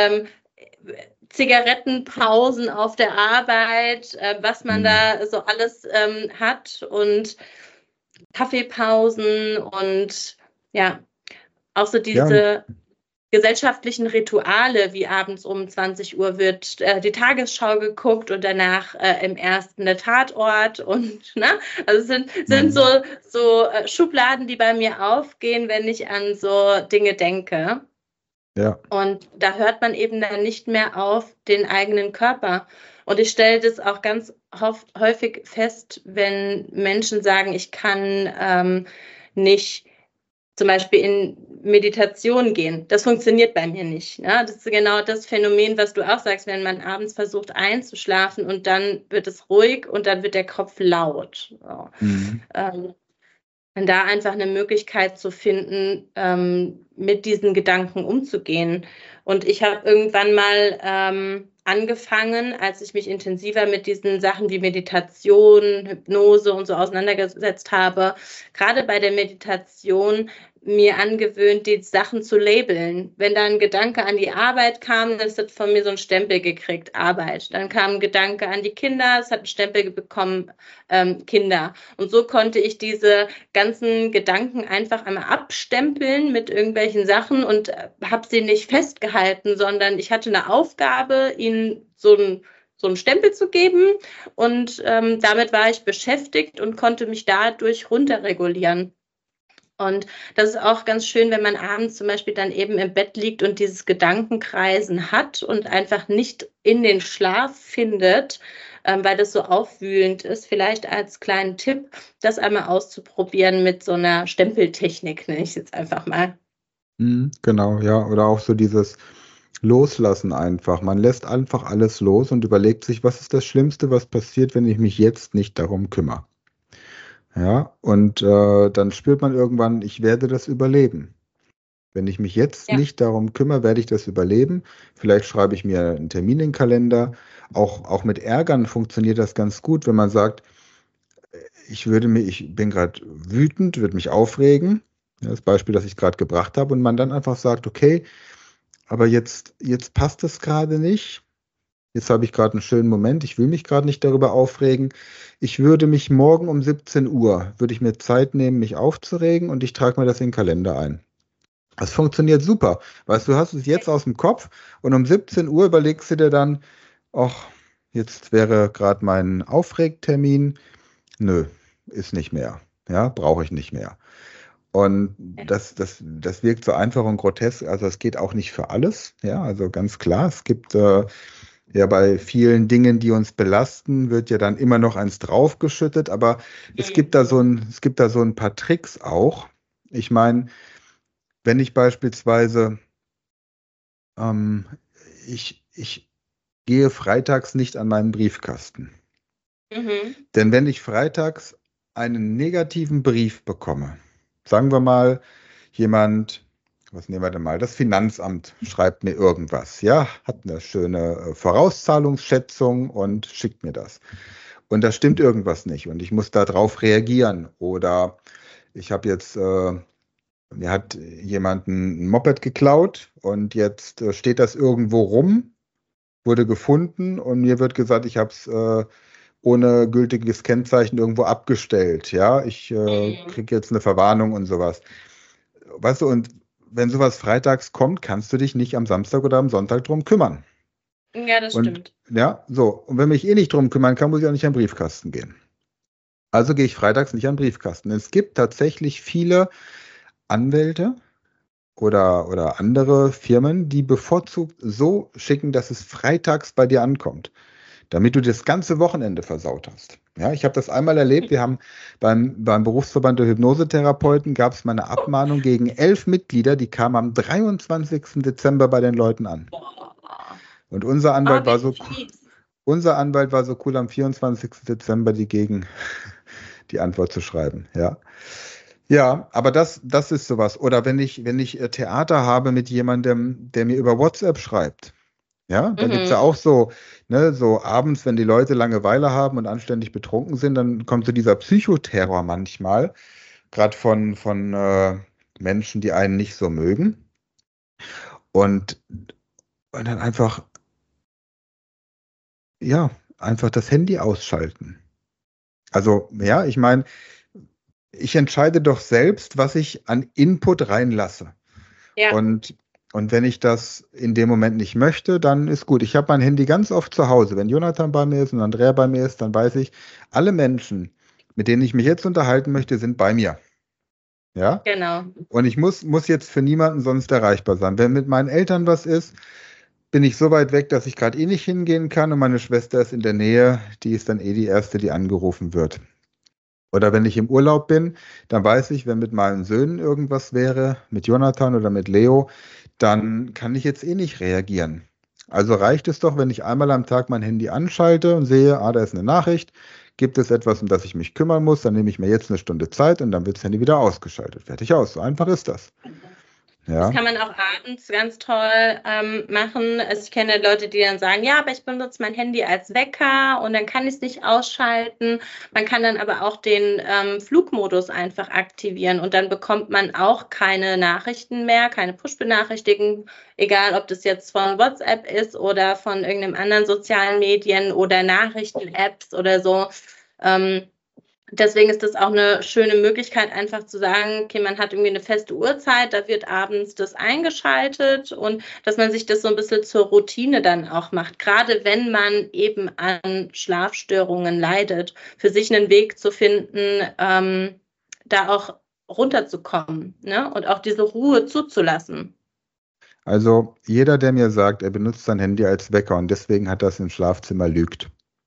[SPEAKER 2] Zigarettenpausen auf der Arbeit, was man da so alles hat und Kaffeepausen und ja, auch so diese gesellschaftlichen Rituale, wie abends um 20 Uhr wird die Tagesschau geguckt und danach im ersten der Tatort und ne, also sind so Schubladen, die bei mir aufgehen, wenn ich an so Dinge denke.
[SPEAKER 1] Ja.
[SPEAKER 2] Und da hört man eben dann nicht mehr auf den eigenen Körper. Und ich stelle das auch ganz häufig fest, wenn Menschen sagen, ich kann nicht zum Beispiel in Meditation gehen. Das funktioniert bei mir nicht. Ne? Das ist genau das Phänomen, was du auch sagst, wenn man abends versucht einzuschlafen und dann wird es ruhig und dann wird der Kopf laut. So. Und da einfach eine Möglichkeit zu finden, mit diesen Gedanken umzugehen. Und ich habe irgendwann mal angefangen, als ich mich intensiver mit diesen Sachen wie Meditation, Hypnose und so auseinandergesetzt habe, gerade bei der Meditation mir angewöhnt, die Sachen zu labeln. Wenn da ein Gedanke an die Arbeit kam, das hat von mir so einen Stempel gekriegt, Arbeit. Dann kam ein Gedanke an die Kinder, es hat einen Stempel bekommen, Kinder. Und so konnte ich diese ganzen Gedanken einfach einmal abstempeln mit irgendwelchen Sachen und habe sie nicht festgehalten, sondern ich hatte eine Aufgabe, ihnen so einen Stempel zu geben und damit war ich beschäftigt und konnte mich dadurch runterregulieren. Und das ist auch ganz schön, wenn man abends zum Beispiel dann eben im Bett liegt und dieses Gedankenkreisen hat und einfach nicht in den Schlaf findet, weil das so aufwühlend ist. Vielleicht als kleinen Tipp, das einmal auszuprobieren mit so einer Stempeltechnik, nenne ich jetzt einfach mal.
[SPEAKER 1] Genau, ja. Oder auch so dieses Loslassen einfach. Man lässt einfach alles los und überlegt sich, was ist das Schlimmste, was passiert, wenn ich mich jetzt nicht darum kümmere. Ja, und dann spürt man irgendwann, ich werde das überleben. Wenn ich mich jetzt nicht darum kümmere, werde ich das überleben. Vielleicht schreibe ich mir einen Termin in den Kalender. Auch mit Ärgern funktioniert das ganz gut, wenn man sagt, ich bin gerade wütend, würde mich aufregen. Das Beispiel, das ich gerade gebracht habe, und man dann einfach sagt, okay, aber jetzt passt es gerade nicht. Jetzt habe ich gerade einen schönen Moment, ich will mich gerade nicht darüber aufregen. Ich würde mich morgen um 17 Uhr, würde ich mir Zeit nehmen, mich aufzuregen und ich trage mir das in den Kalender ein. Das funktioniert super. Weißt du, hast es jetzt aus dem Kopf und um 17 Uhr überlegst du dir dann, ach, jetzt wäre gerade mein Aufregtermin. Nö, ist nicht mehr. Ja, brauche ich nicht mehr. Und das wirkt so einfach und grotesk. Also es geht auch nicht für alles. Ja, also ganz klar, es gibt ja bei vielen Dingen, die uns belasten, wird ja dann immer noch eins draufgeschüttet. Aber es gibt da so ein paar Tricks auch. Ich meine, wenn ich beispielsweise ich gehe freitags nicht an meinen Briefkasten. Denn wenn ich freitags einen negativen Brief bekomme, sagen wir mal, jemand, was nehmen wir denn mal, das Finanzamt schreibt mir irgendwas, ja, hat eine schöne Vorauszahlungsschätzung und schickt mir das. Und da stimmt irgendwas nicht und ich muss darauf reagieren. Oder ich habe jetzt, mir hat jemand ein Moped geklaut und jetzt steht das irgendwo rum, wurde gefunden und mir wird gesagt, ich habe es ohne gültiges Kennzeichen irgendwo abgestellt. Ja, ich kriege jetzt eine Verwarnung und sowas. Weißt du, und wenn sowas freitags kommt, kannst du dich nicht am Samstag oder am Sonntag drum kümmern.
[SPEAKER 2] Ja, das
[SPEAKER 1] Und
[SPEAKER 2] stimmt.
[SPEAKER 1] ja, so. Und wenn mich nicht drum kümmern kann, muss ich auch nicht an den Briefkasten gehen. Also gehe ich freitags nicht an den Briefkasten. Es gibt tatsächlich viele Anwälte oder andere Firmen, die bevorzugt so schicken, dass es freitags bei dir ankommt, damit du das ganze Wochenende versaut hast. Ja, ich habe das einmal erlebt. Wir haben beim Berufsverband der Hypnosetherapeuten gab es mal eine Abmahnung gegen 11 Mitglieder, die kamen am 23. Dezember bei den Leuten an. Und unser Anwalt war so cool, am 24. Dezember die Antwort zu schreiben. Ja. Ja, aber das ist sowas. Oder wenn ich Theater habe mit jemandem, der mir über WhatsApp schreibt. Ja, da gibt es ja auch so, ne, so abends, wenn die Leute Langeweile haben und anständig betrunken sind, dann kommt so dieser Psychoterror manchmal, gerade von Menschen, die einen nicht so mögen. Und dann einfach, ja, einfach das Handy ausschalten. Also, ja, ich meine, ich entscheide doch selbst, was ich an Input reinlasse.
[SPEAKER 2] Ja.
[SPEAKER 1] Und wenn ich das in dem Moment nicht möchte, dann ist gut. Ich habe mein Handy ganz oft zu Hause. Wenn Jonathan bei mir ist und Andrea bei mir ist, dann weiß ich, alle Menschen, mit denen ich mich jetzt unterhalten möchte, sind bei mir. Ja?
[SPEAKER 2] Genau.
[SPEAKER 1] Und ich muss jetzt für niemanden sonst erreichbar sein. Wenn mit meinen Eltern was ist, bin ich so weit weg, dass ich gerade nicht hingehen kann und meine Schwester ist in der Nähe, die ist dann die Erste, die angerufen wird. Oder wenn ich im Urlaub bin, dann weiß ich, wenn mit meinen Söhnen irgendwas wäre, mit Jonathan oder mit Leo, dann kann ich jetzt nicht reagieren. Also reicht es doch, wenn ich einmal am Tag mein Handy anschalte und sehe, da ist eine Nachricht, gibt es etwas, um das ich mich kümmern muss, dann nehme ich mir jetzt eine Stunde Zeit und dann wird das Handy wieder ausgeschaltet. Fertig aus. So einfach ist das. Ja.
[SPEAKER 2] Das kann man auch abends ganz toll machen. Also ich kenne Leute, die dann sagen, ja, aber ich benutze mein Handy als Wecker und dann kann ich es nicht ausschalten. Man kann dann aber auch den Flugmodus einfach aktivieren und dann bekommt man auch keine Nachrichten mehr, keine Push-Benachrichtigungen, egal ob das jetzt von WhatsApp ist oder von irgendeinem anderen sozialen Medien oder Nachrichten-Apps oder so. Deswegen ist das auch eine schöne Möglichkeit, einfach zu sagen, okay, man hat irgendwie eine feste Uhrzeit, da wird abends das eingeschaltet und dass man sich das so ein bisschen zur Routine dann auch macht. Gerade wenn man eben an Schlafstörungen leidet, für sich einen Weg zu finden, da auch runterzukommen, ne? Und auch diese Ruhe zuzulassen.
[SPEAKER 1] Also jeder, der mir sagt, er benutzt sein Handy als Wecker und deswegen hat das im Schlafzimmer, lügt.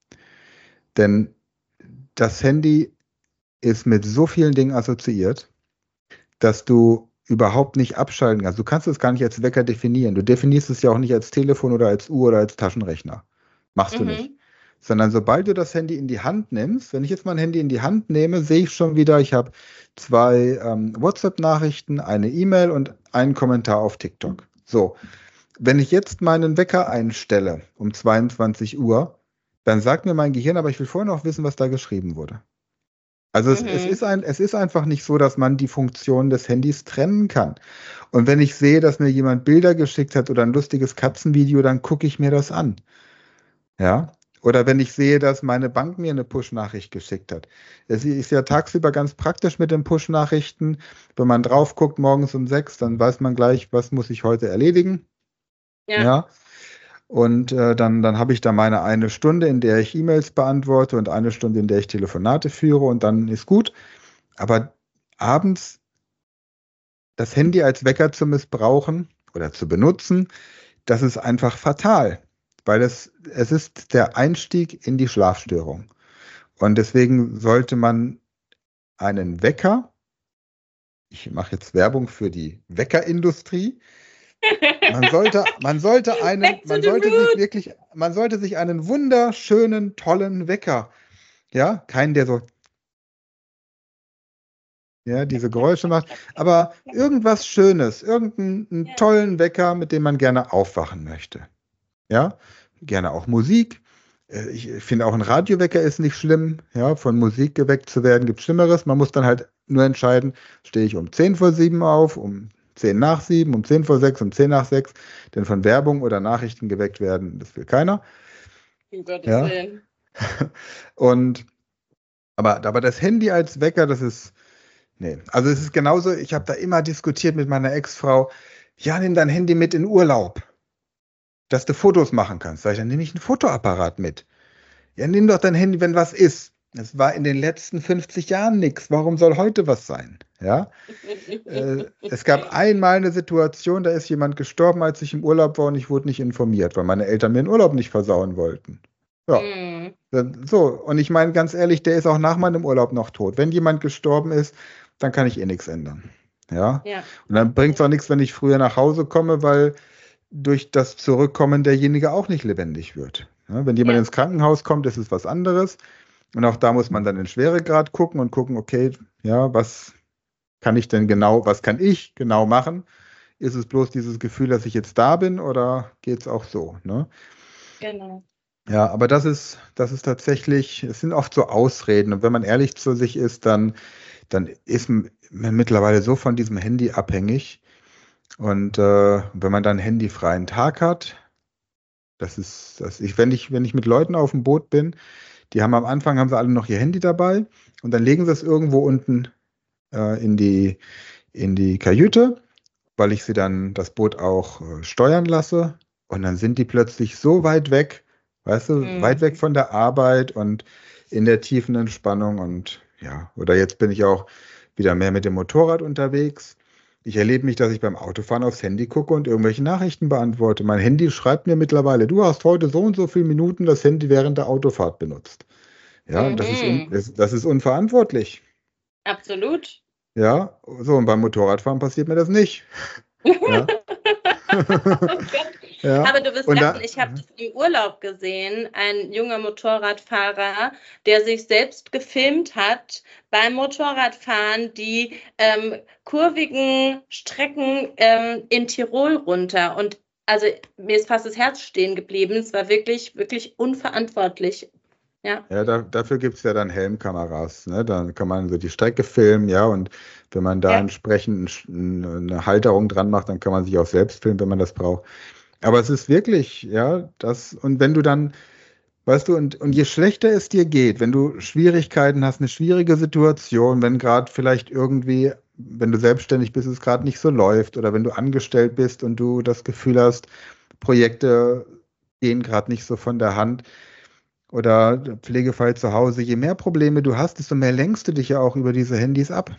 [SPEAKER 1] Denn das Handy ist mit so vielen Dingen assoziiert, dass du überhaupt nicht abschalten kannst. Du kannst es gar nicht als Wecker definieren. Du definierst es ja auch nicht als Telefon oder als Uhr oder als Taschenrechner. Machst du nicht. Sondern sobald du das Handy in die Hand nimmst, wenn ich jetzt mein Handy in die Hand nehme, sehe ich schon wieder, ich habe 2 WhatsApp-Nachrichten, eine E-Mail und einen Kommentar auf TikTok. So, wenn ich jetzt meinen Wecker einstelle um 22 Uhr, dann sagt mir mein Gehirn, aber ich will vorher noch wissen, was da geschrieben wurde. Also es ist einfach nicht so, dass man die Funktion des Handys trennen kann. Und wenn ich sehe, dass mir jemand Bilder geschickt hat oder ein lustiges Katzenvideo, dann gucke ich mir das an. Ja? Oder wenn ich sehe, dass meine Bank mir eine Push-Nachricht geschickt hat. Es ist ja tagsüber ganz praktisch mit den Push-Nachrichten. Wenn man drauf guckt morgens um 6, dann weiß man gleich, was muss ich heute erledigen. Ja. Und dann habe ich da meine 1 Stunde, in der ich E-Mails beantworte und 1 Stunde, in der ich Telefonate führe und dann ist gut. Aber abends das Handy als Wecker zu missbrauchen oder zu benutzen, das ist einfach fatal, weil es ist der Einstieg in die Schlafstörung. Und deswegen sollte man einen Wecker, ich mache jetzt Werbung für die Weckerindustrie, man sollte sich einen wunderschönen, tollen Wecker, ja, keinen, der so, ja, diese Geräusche macht, aber irgendwas Schönes, irgendeinen tollen Wecker, mit dem man gerne aufwachen möchte. Ja, gerne auch Musik. Ich finde auch ein Radiowecker ist nicht schlimm, ja, von Musik geweckt zu werden, gibt Schlimmeres. Man muss dann halt nur entscheiden, stehe ich um 10 vor 7 auf, um 10 nach 7, um 10 vor 6, um 10 nach 6, denn von Werbung oder Nachrichten geweckt werden, das will keiner.
[SPEAKER 2] Um Gottes Willen.
[SPEAKER 1] Aber das Handy als Wecker, das ist, nee. Also es ist genauso, ich habe da immer diskutiert mit meiner Ex-Frau, ja, nimm dein Handy mit in Urlaub, dass du Fotos machen kannst. Sag ich, dann nehme ich einen Fotoapparat mit. Ja, nimm doch dein Handy, wenn was ist. Es war in den letzten 50 Jahren nichts. Warum soll heute was sein? Ja? Es gab einmal eine Situation, da ist jemand gestorben, als ich im Urlaub war und ich wurde nicht informiert, weil meine Eltern mir den Urlaub nicht versauen wollten. Ja. So, und ich meine ganz ehrlich, der ist auch nach meinem Urlaub noch tot. Wenn jemand gestorben ist, dann kann ich nichts ändern. Ja. Und dann bringt es auch nichts, wenn ich früher nach Hause komme, weil durch das Zurückkommen derjenige auch nicht lebendig wird. Ja, wenn jemand ins Krankenhaus kommt, ist es was anderes. Und auch da muss man dann den Schweregrad gucken und gucken, okay, ja, was kann ich genau machen? Ist es bloß dieses Gefühl, dass ich jetzt da bin oder geht es auch so? Ne?
[SPEAKER 2] Genau.
[SPEAKER 1] Ja, aber das ist tatsächlich, es sind oft so Ausreden. Und wenn man ehrlich zu sich ist, dann ist man mittlerweile so von diesem Handy abhängig. Und wenn man dann einen handyfreien Tag hat, wenn ich mit Leuten auf dem Boot bin, am Anfang haben sie alle noch ihr Handy dabei und dann legen sie es irgendwo unten in die Kajüte, weil ich sie dann das Boot auch steuern lasse. Und dann sind die plötzlich so weit weg, weißt du, weit weg von der Arbeit und in der tiefen Entspannung. Und ja, oder jetzt bin ich auch wieder mehr mit dem Motorrad unterwegs. Ich erlebe mich, dass ich beim Autofahren aufs Handy gucke und irgendwelche Nachrichten beantworte. Mein Handy schreibt mir mittlerweile, du hast heute so und so viele Minuten das Handy während der Autofahrt benutzt. Ja, das ist unverantwortlich.
[SPEAKER 2] Absolut.
[SPEAKER 1] Ja, so, und beim Motorradfahren passiert mir das nicht. Ja.
[SPEAKER 2] Ja. Aber du wirst lachen, ich habe das im Urlaub gesehen, ein junger Motorradfahrer, der sich selbst gefilmt hat beim Motorradfahren, die kurvigen Strecken in Tirol runter. Und also mir ist fast das Herz stehen geblieben. Es war wirklich, wirklich unverantwortlich. Ja,
[SPEAKER 1] dafür gibt es ja dann Helmkameras. Ne? Dann kann man so die Strecke filmen, ja, und wenn man da entsprechend eine Halterung dran macht, dann kann man sich auch selbst filmen, wenn man das braucht. Aber es ist wirklich, ja, und wenn du dann, weißt du, und je schlechter es dir geht, wenn du Schwierigkeiten hast, eine schwierige Situation, wenn gerade vielleicht irgendwie, wenn du selbstständig bist, es gerade nicht so läuft oder wenn du angestellt bist und du das Gefühl hast, Projekte gehen gerade nicht so von der Hand, oder Pflegefall zu Hause, je mehr Probleme du hast, desto mehr lenkst du dich ja auch über diese Handys ab.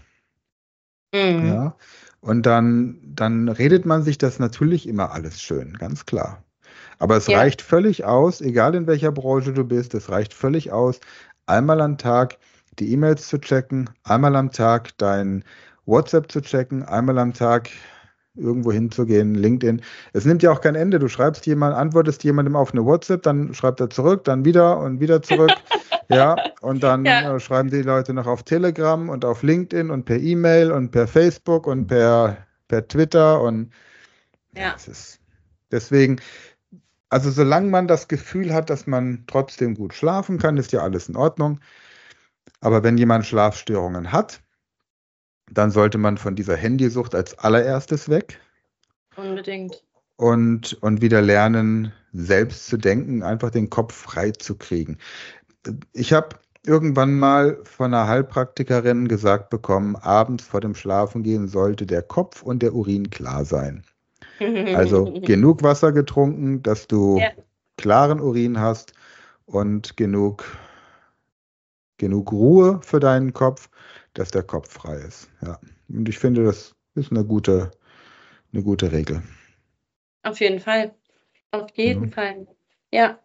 [SPEAKER 1] Ja. Und dann redet man sich das natürlich immer alles schön, ganz klar. Aber es reicht völlig aus, egal in welcher Branche du bist, es reicht völlig aus, einmal am Tag die E-Mails zu checken, einmal am Tag dein WhatsApp zu checken, einmal am Tag irgendwo hinzugehen, LinkedIn. Es nimmt ja auch kein Ende. Du antwortest jemandem auf eine WhatsApp, dann schreibt er zurück, dann wieder und wieder zurück. Ja, und dann schreiben die Leute noch auf Telegram und auf LinkedIn und per E-Mail und per Facebook und per Twitter und es ist deswegen, also solange man das Gefühl hat, dass man trotzdem gut schlafen kann, ist ja alles in Ordnung. Aber wenn jemand Schlafstörungen hat, dann sollte man von dieser Handysucht als allererstes weg.
[SPEAKER 2] Unbedingt.
[SPEAKER 1] Und wieder lernen, selbst zu denken, einfach den Kopf frei zu kriegen. Ich habe irgendwann mal von einer Heilpraktikerin gesagt bekommen, abends vor dem Schlafengehen sollte der Kopf und der Urin klar sein. Also genug Wasser getrunken, dass du klaren Urin hast und genug Ruhe für deinen Kopf, dass der Kopf frei ist. Ja. Und ich finde, das ist eine gute Regel.
[SPEAKER 2] Auf jeden Fall. Auf jeden Fall. Ja.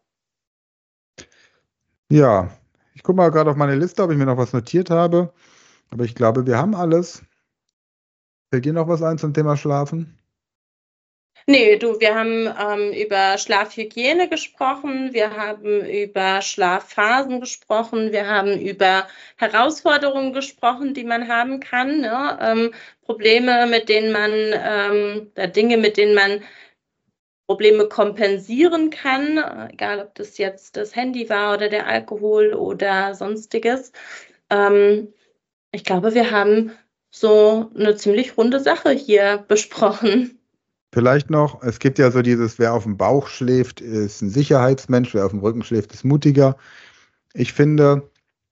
[SPEAKER 1] Ja, ich gucke mal gerade auf meine Liste, ob ich mir noch was notiert habe. Aber ich glaube, wir haben alles. Fällt dir noch was ein zum Thema Schlafen?
[SPEAKER 2] Nee, wir haben über Schlafhygiene gesprochen, wir haben über Schlafphasen gesprochen, wir haben über Herausforderungen gesprochen, die man haben kann, ne? Probleme, mit denen man, Dinge, mit denen man Probleme kompensieren kann, egal ob das jetzt das Handy war oder der Alkohol oder sonstiges. Ich glaube, wir haben so eine ziemlich runde Sache hier besprochen.
[SPEAKER 1] Vielleicht noch, es gibt ja so dieses, wer auf dem Bauch schläft, ist ein Sicherheitsmensch, wer auf dem Rücken schläft, ist mutiger. Ich finde,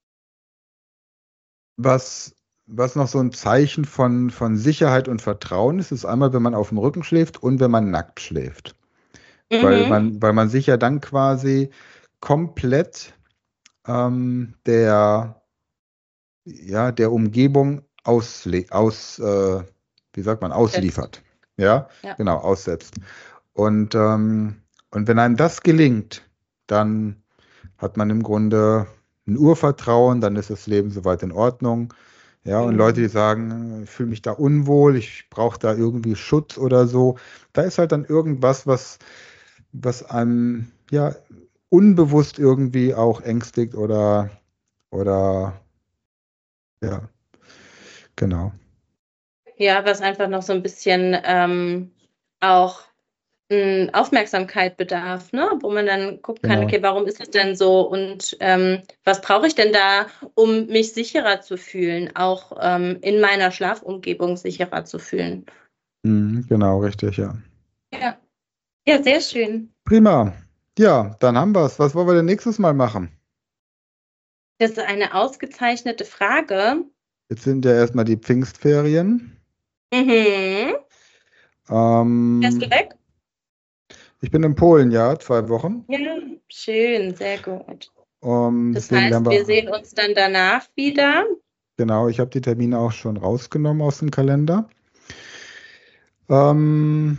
[SPEAKER 1] was noch so ein Zeichen von Sicherheit und Vertrauen ist, ist einmal, wenn man auf dem Rücken schläft und wenn man nackt schläft. Weil man sich ja dann quasi komplett der Umgebung ausliefert. Ja, genau, aussetzt. Und wenn einem das gelingt, dann hat man im Grunde ein Urvertrauen, dann ist das Leben soweit in Ordnung. Ja, und Leute, die sagen, ich fühle mich da unwohl, ich brauche da irgendwie Schutz oder so, da ist halt dann irgendwas, was einem ja unbewusst irgendwie auch ängstigt oder ja, genau.
[SPEAKER 2] Ja, was einfach noch so ein bisschen auch Aufmerksamkeit bedarf, ne? Wo man dann gucken kann,
[SPEAKER 1] Genau.
[SPEAKER 2] okay, warum ist es denn so und was brauche ich denn da, um mich sicherer zu fühlen, auch in meiner Schlafumgebung sicherer zu fühlen.
[SPEAKER 1] Genau, richtig, ja.
[SPEAKER 2] Ja, ja, sehr schön.
[SPEAKER 1] Prima. Ja, dann haben wir es. Was wollen wir denn nächstes Mal machen?
[SPEAKER 2] Das ist eine ausgezeichnete Frage.
[SPEAKER 1] Jetzt sind ja erstmal die Pfingstferien.
[SPEAKER 2] Mhm. Fährst du weg?
[SPEAKER 1] Ich bin in Polen, ja, 2 Wochen.
[SPEAKER 2] Ja, schön, sehr gut. Das
[SPEAKER 1] Deswegen
[SPEAKER 2] heißt, wir sehen uns dann danach wieder.
[SPEAKER 1] Genau, ich habe die Termine auch schon rausgenommen aus dem Kalender. Ja,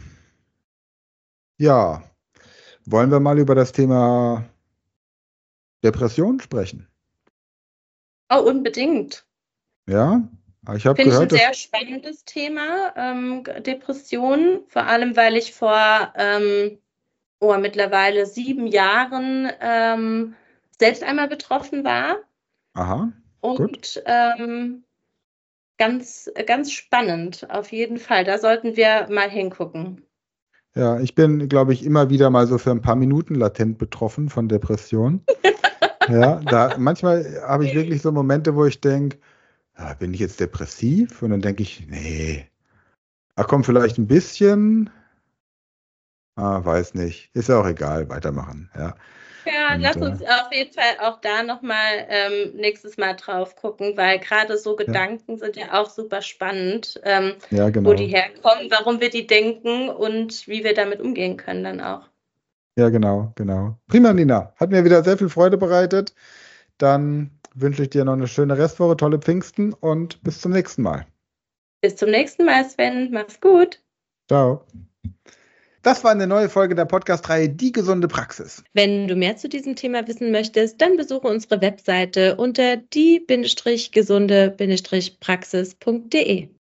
[SPEAKER 1] wollen wir mal über das Thema Depression sprechen?
[SPEAKER 2] Oh, unbedingt.
[SPEAKER 1] Ja, ich habe
[SPEAKER 2] Finde ich ein
[SPEAKER 1] gehört, dass
[SPEAKER 2] sehr spannendes Thema, Depressionen, vor allem weil ich vor mittlerweile 7 Jahren selbst einmal betroffen war
[SPEAKER 1] aha, gut.
[SPEAKER 2] und ganz, ganz spannend, auf jeden Fall. Da sollten wir mal hingucken.
[SPEAKER 1] Ja, ich bin, glaube ich, immer wieder mal so für ein paar Minuten latent betroffen von Depressionen. Ja, manchmal habe ich wirklich so Momente, wo ich denke, ja, bin ich jetzt depressiv? Und dann denke ich, nee. Ach komm, vielleicht ein bisschen. Weiß nicht. Ist ja auch egal, weitermachen. Ja.
[SPEAKER 2] Ja,
[SPEAKER 1] Und,
[SPEAKER 2] lass uns auf jeden Fall auch da nochmal nächstes Mal drauf gucken, weil gerade so
[SPEAKER 1] ja,
[SPEAKER 2] Gedanken sind ja auch super spannend,
[SPEAKER 1] ja,
[SPEAKER 2] wo die
[SPEAKER 1] genau.
[SPEAKER 2] herkommen, warum wir die denken und wie wir damit umgehen können dann auch.
[SPEAKER 1] Ja, genau, genau. Prima, Nina. Hat mir wieder sehr viel Freude bereitet. Dann wünsche ich dir noch eine schöne Restwoche, tolle Pfingsten und bis zum nächsten Mal.
[SPEAKER 2] Bis zum nächsten Mal, Sven. Mach's gut.
[SPEAKER 1] Ciao. Das war eine neue Folge der Podcast-Reihe Die gesunde Praxis.
[SPEAKER 2] Wenn du mehr zu diesem Thema wissen möchtest, dann besuche unsere Webseite unter die-gesunde-praxis.de.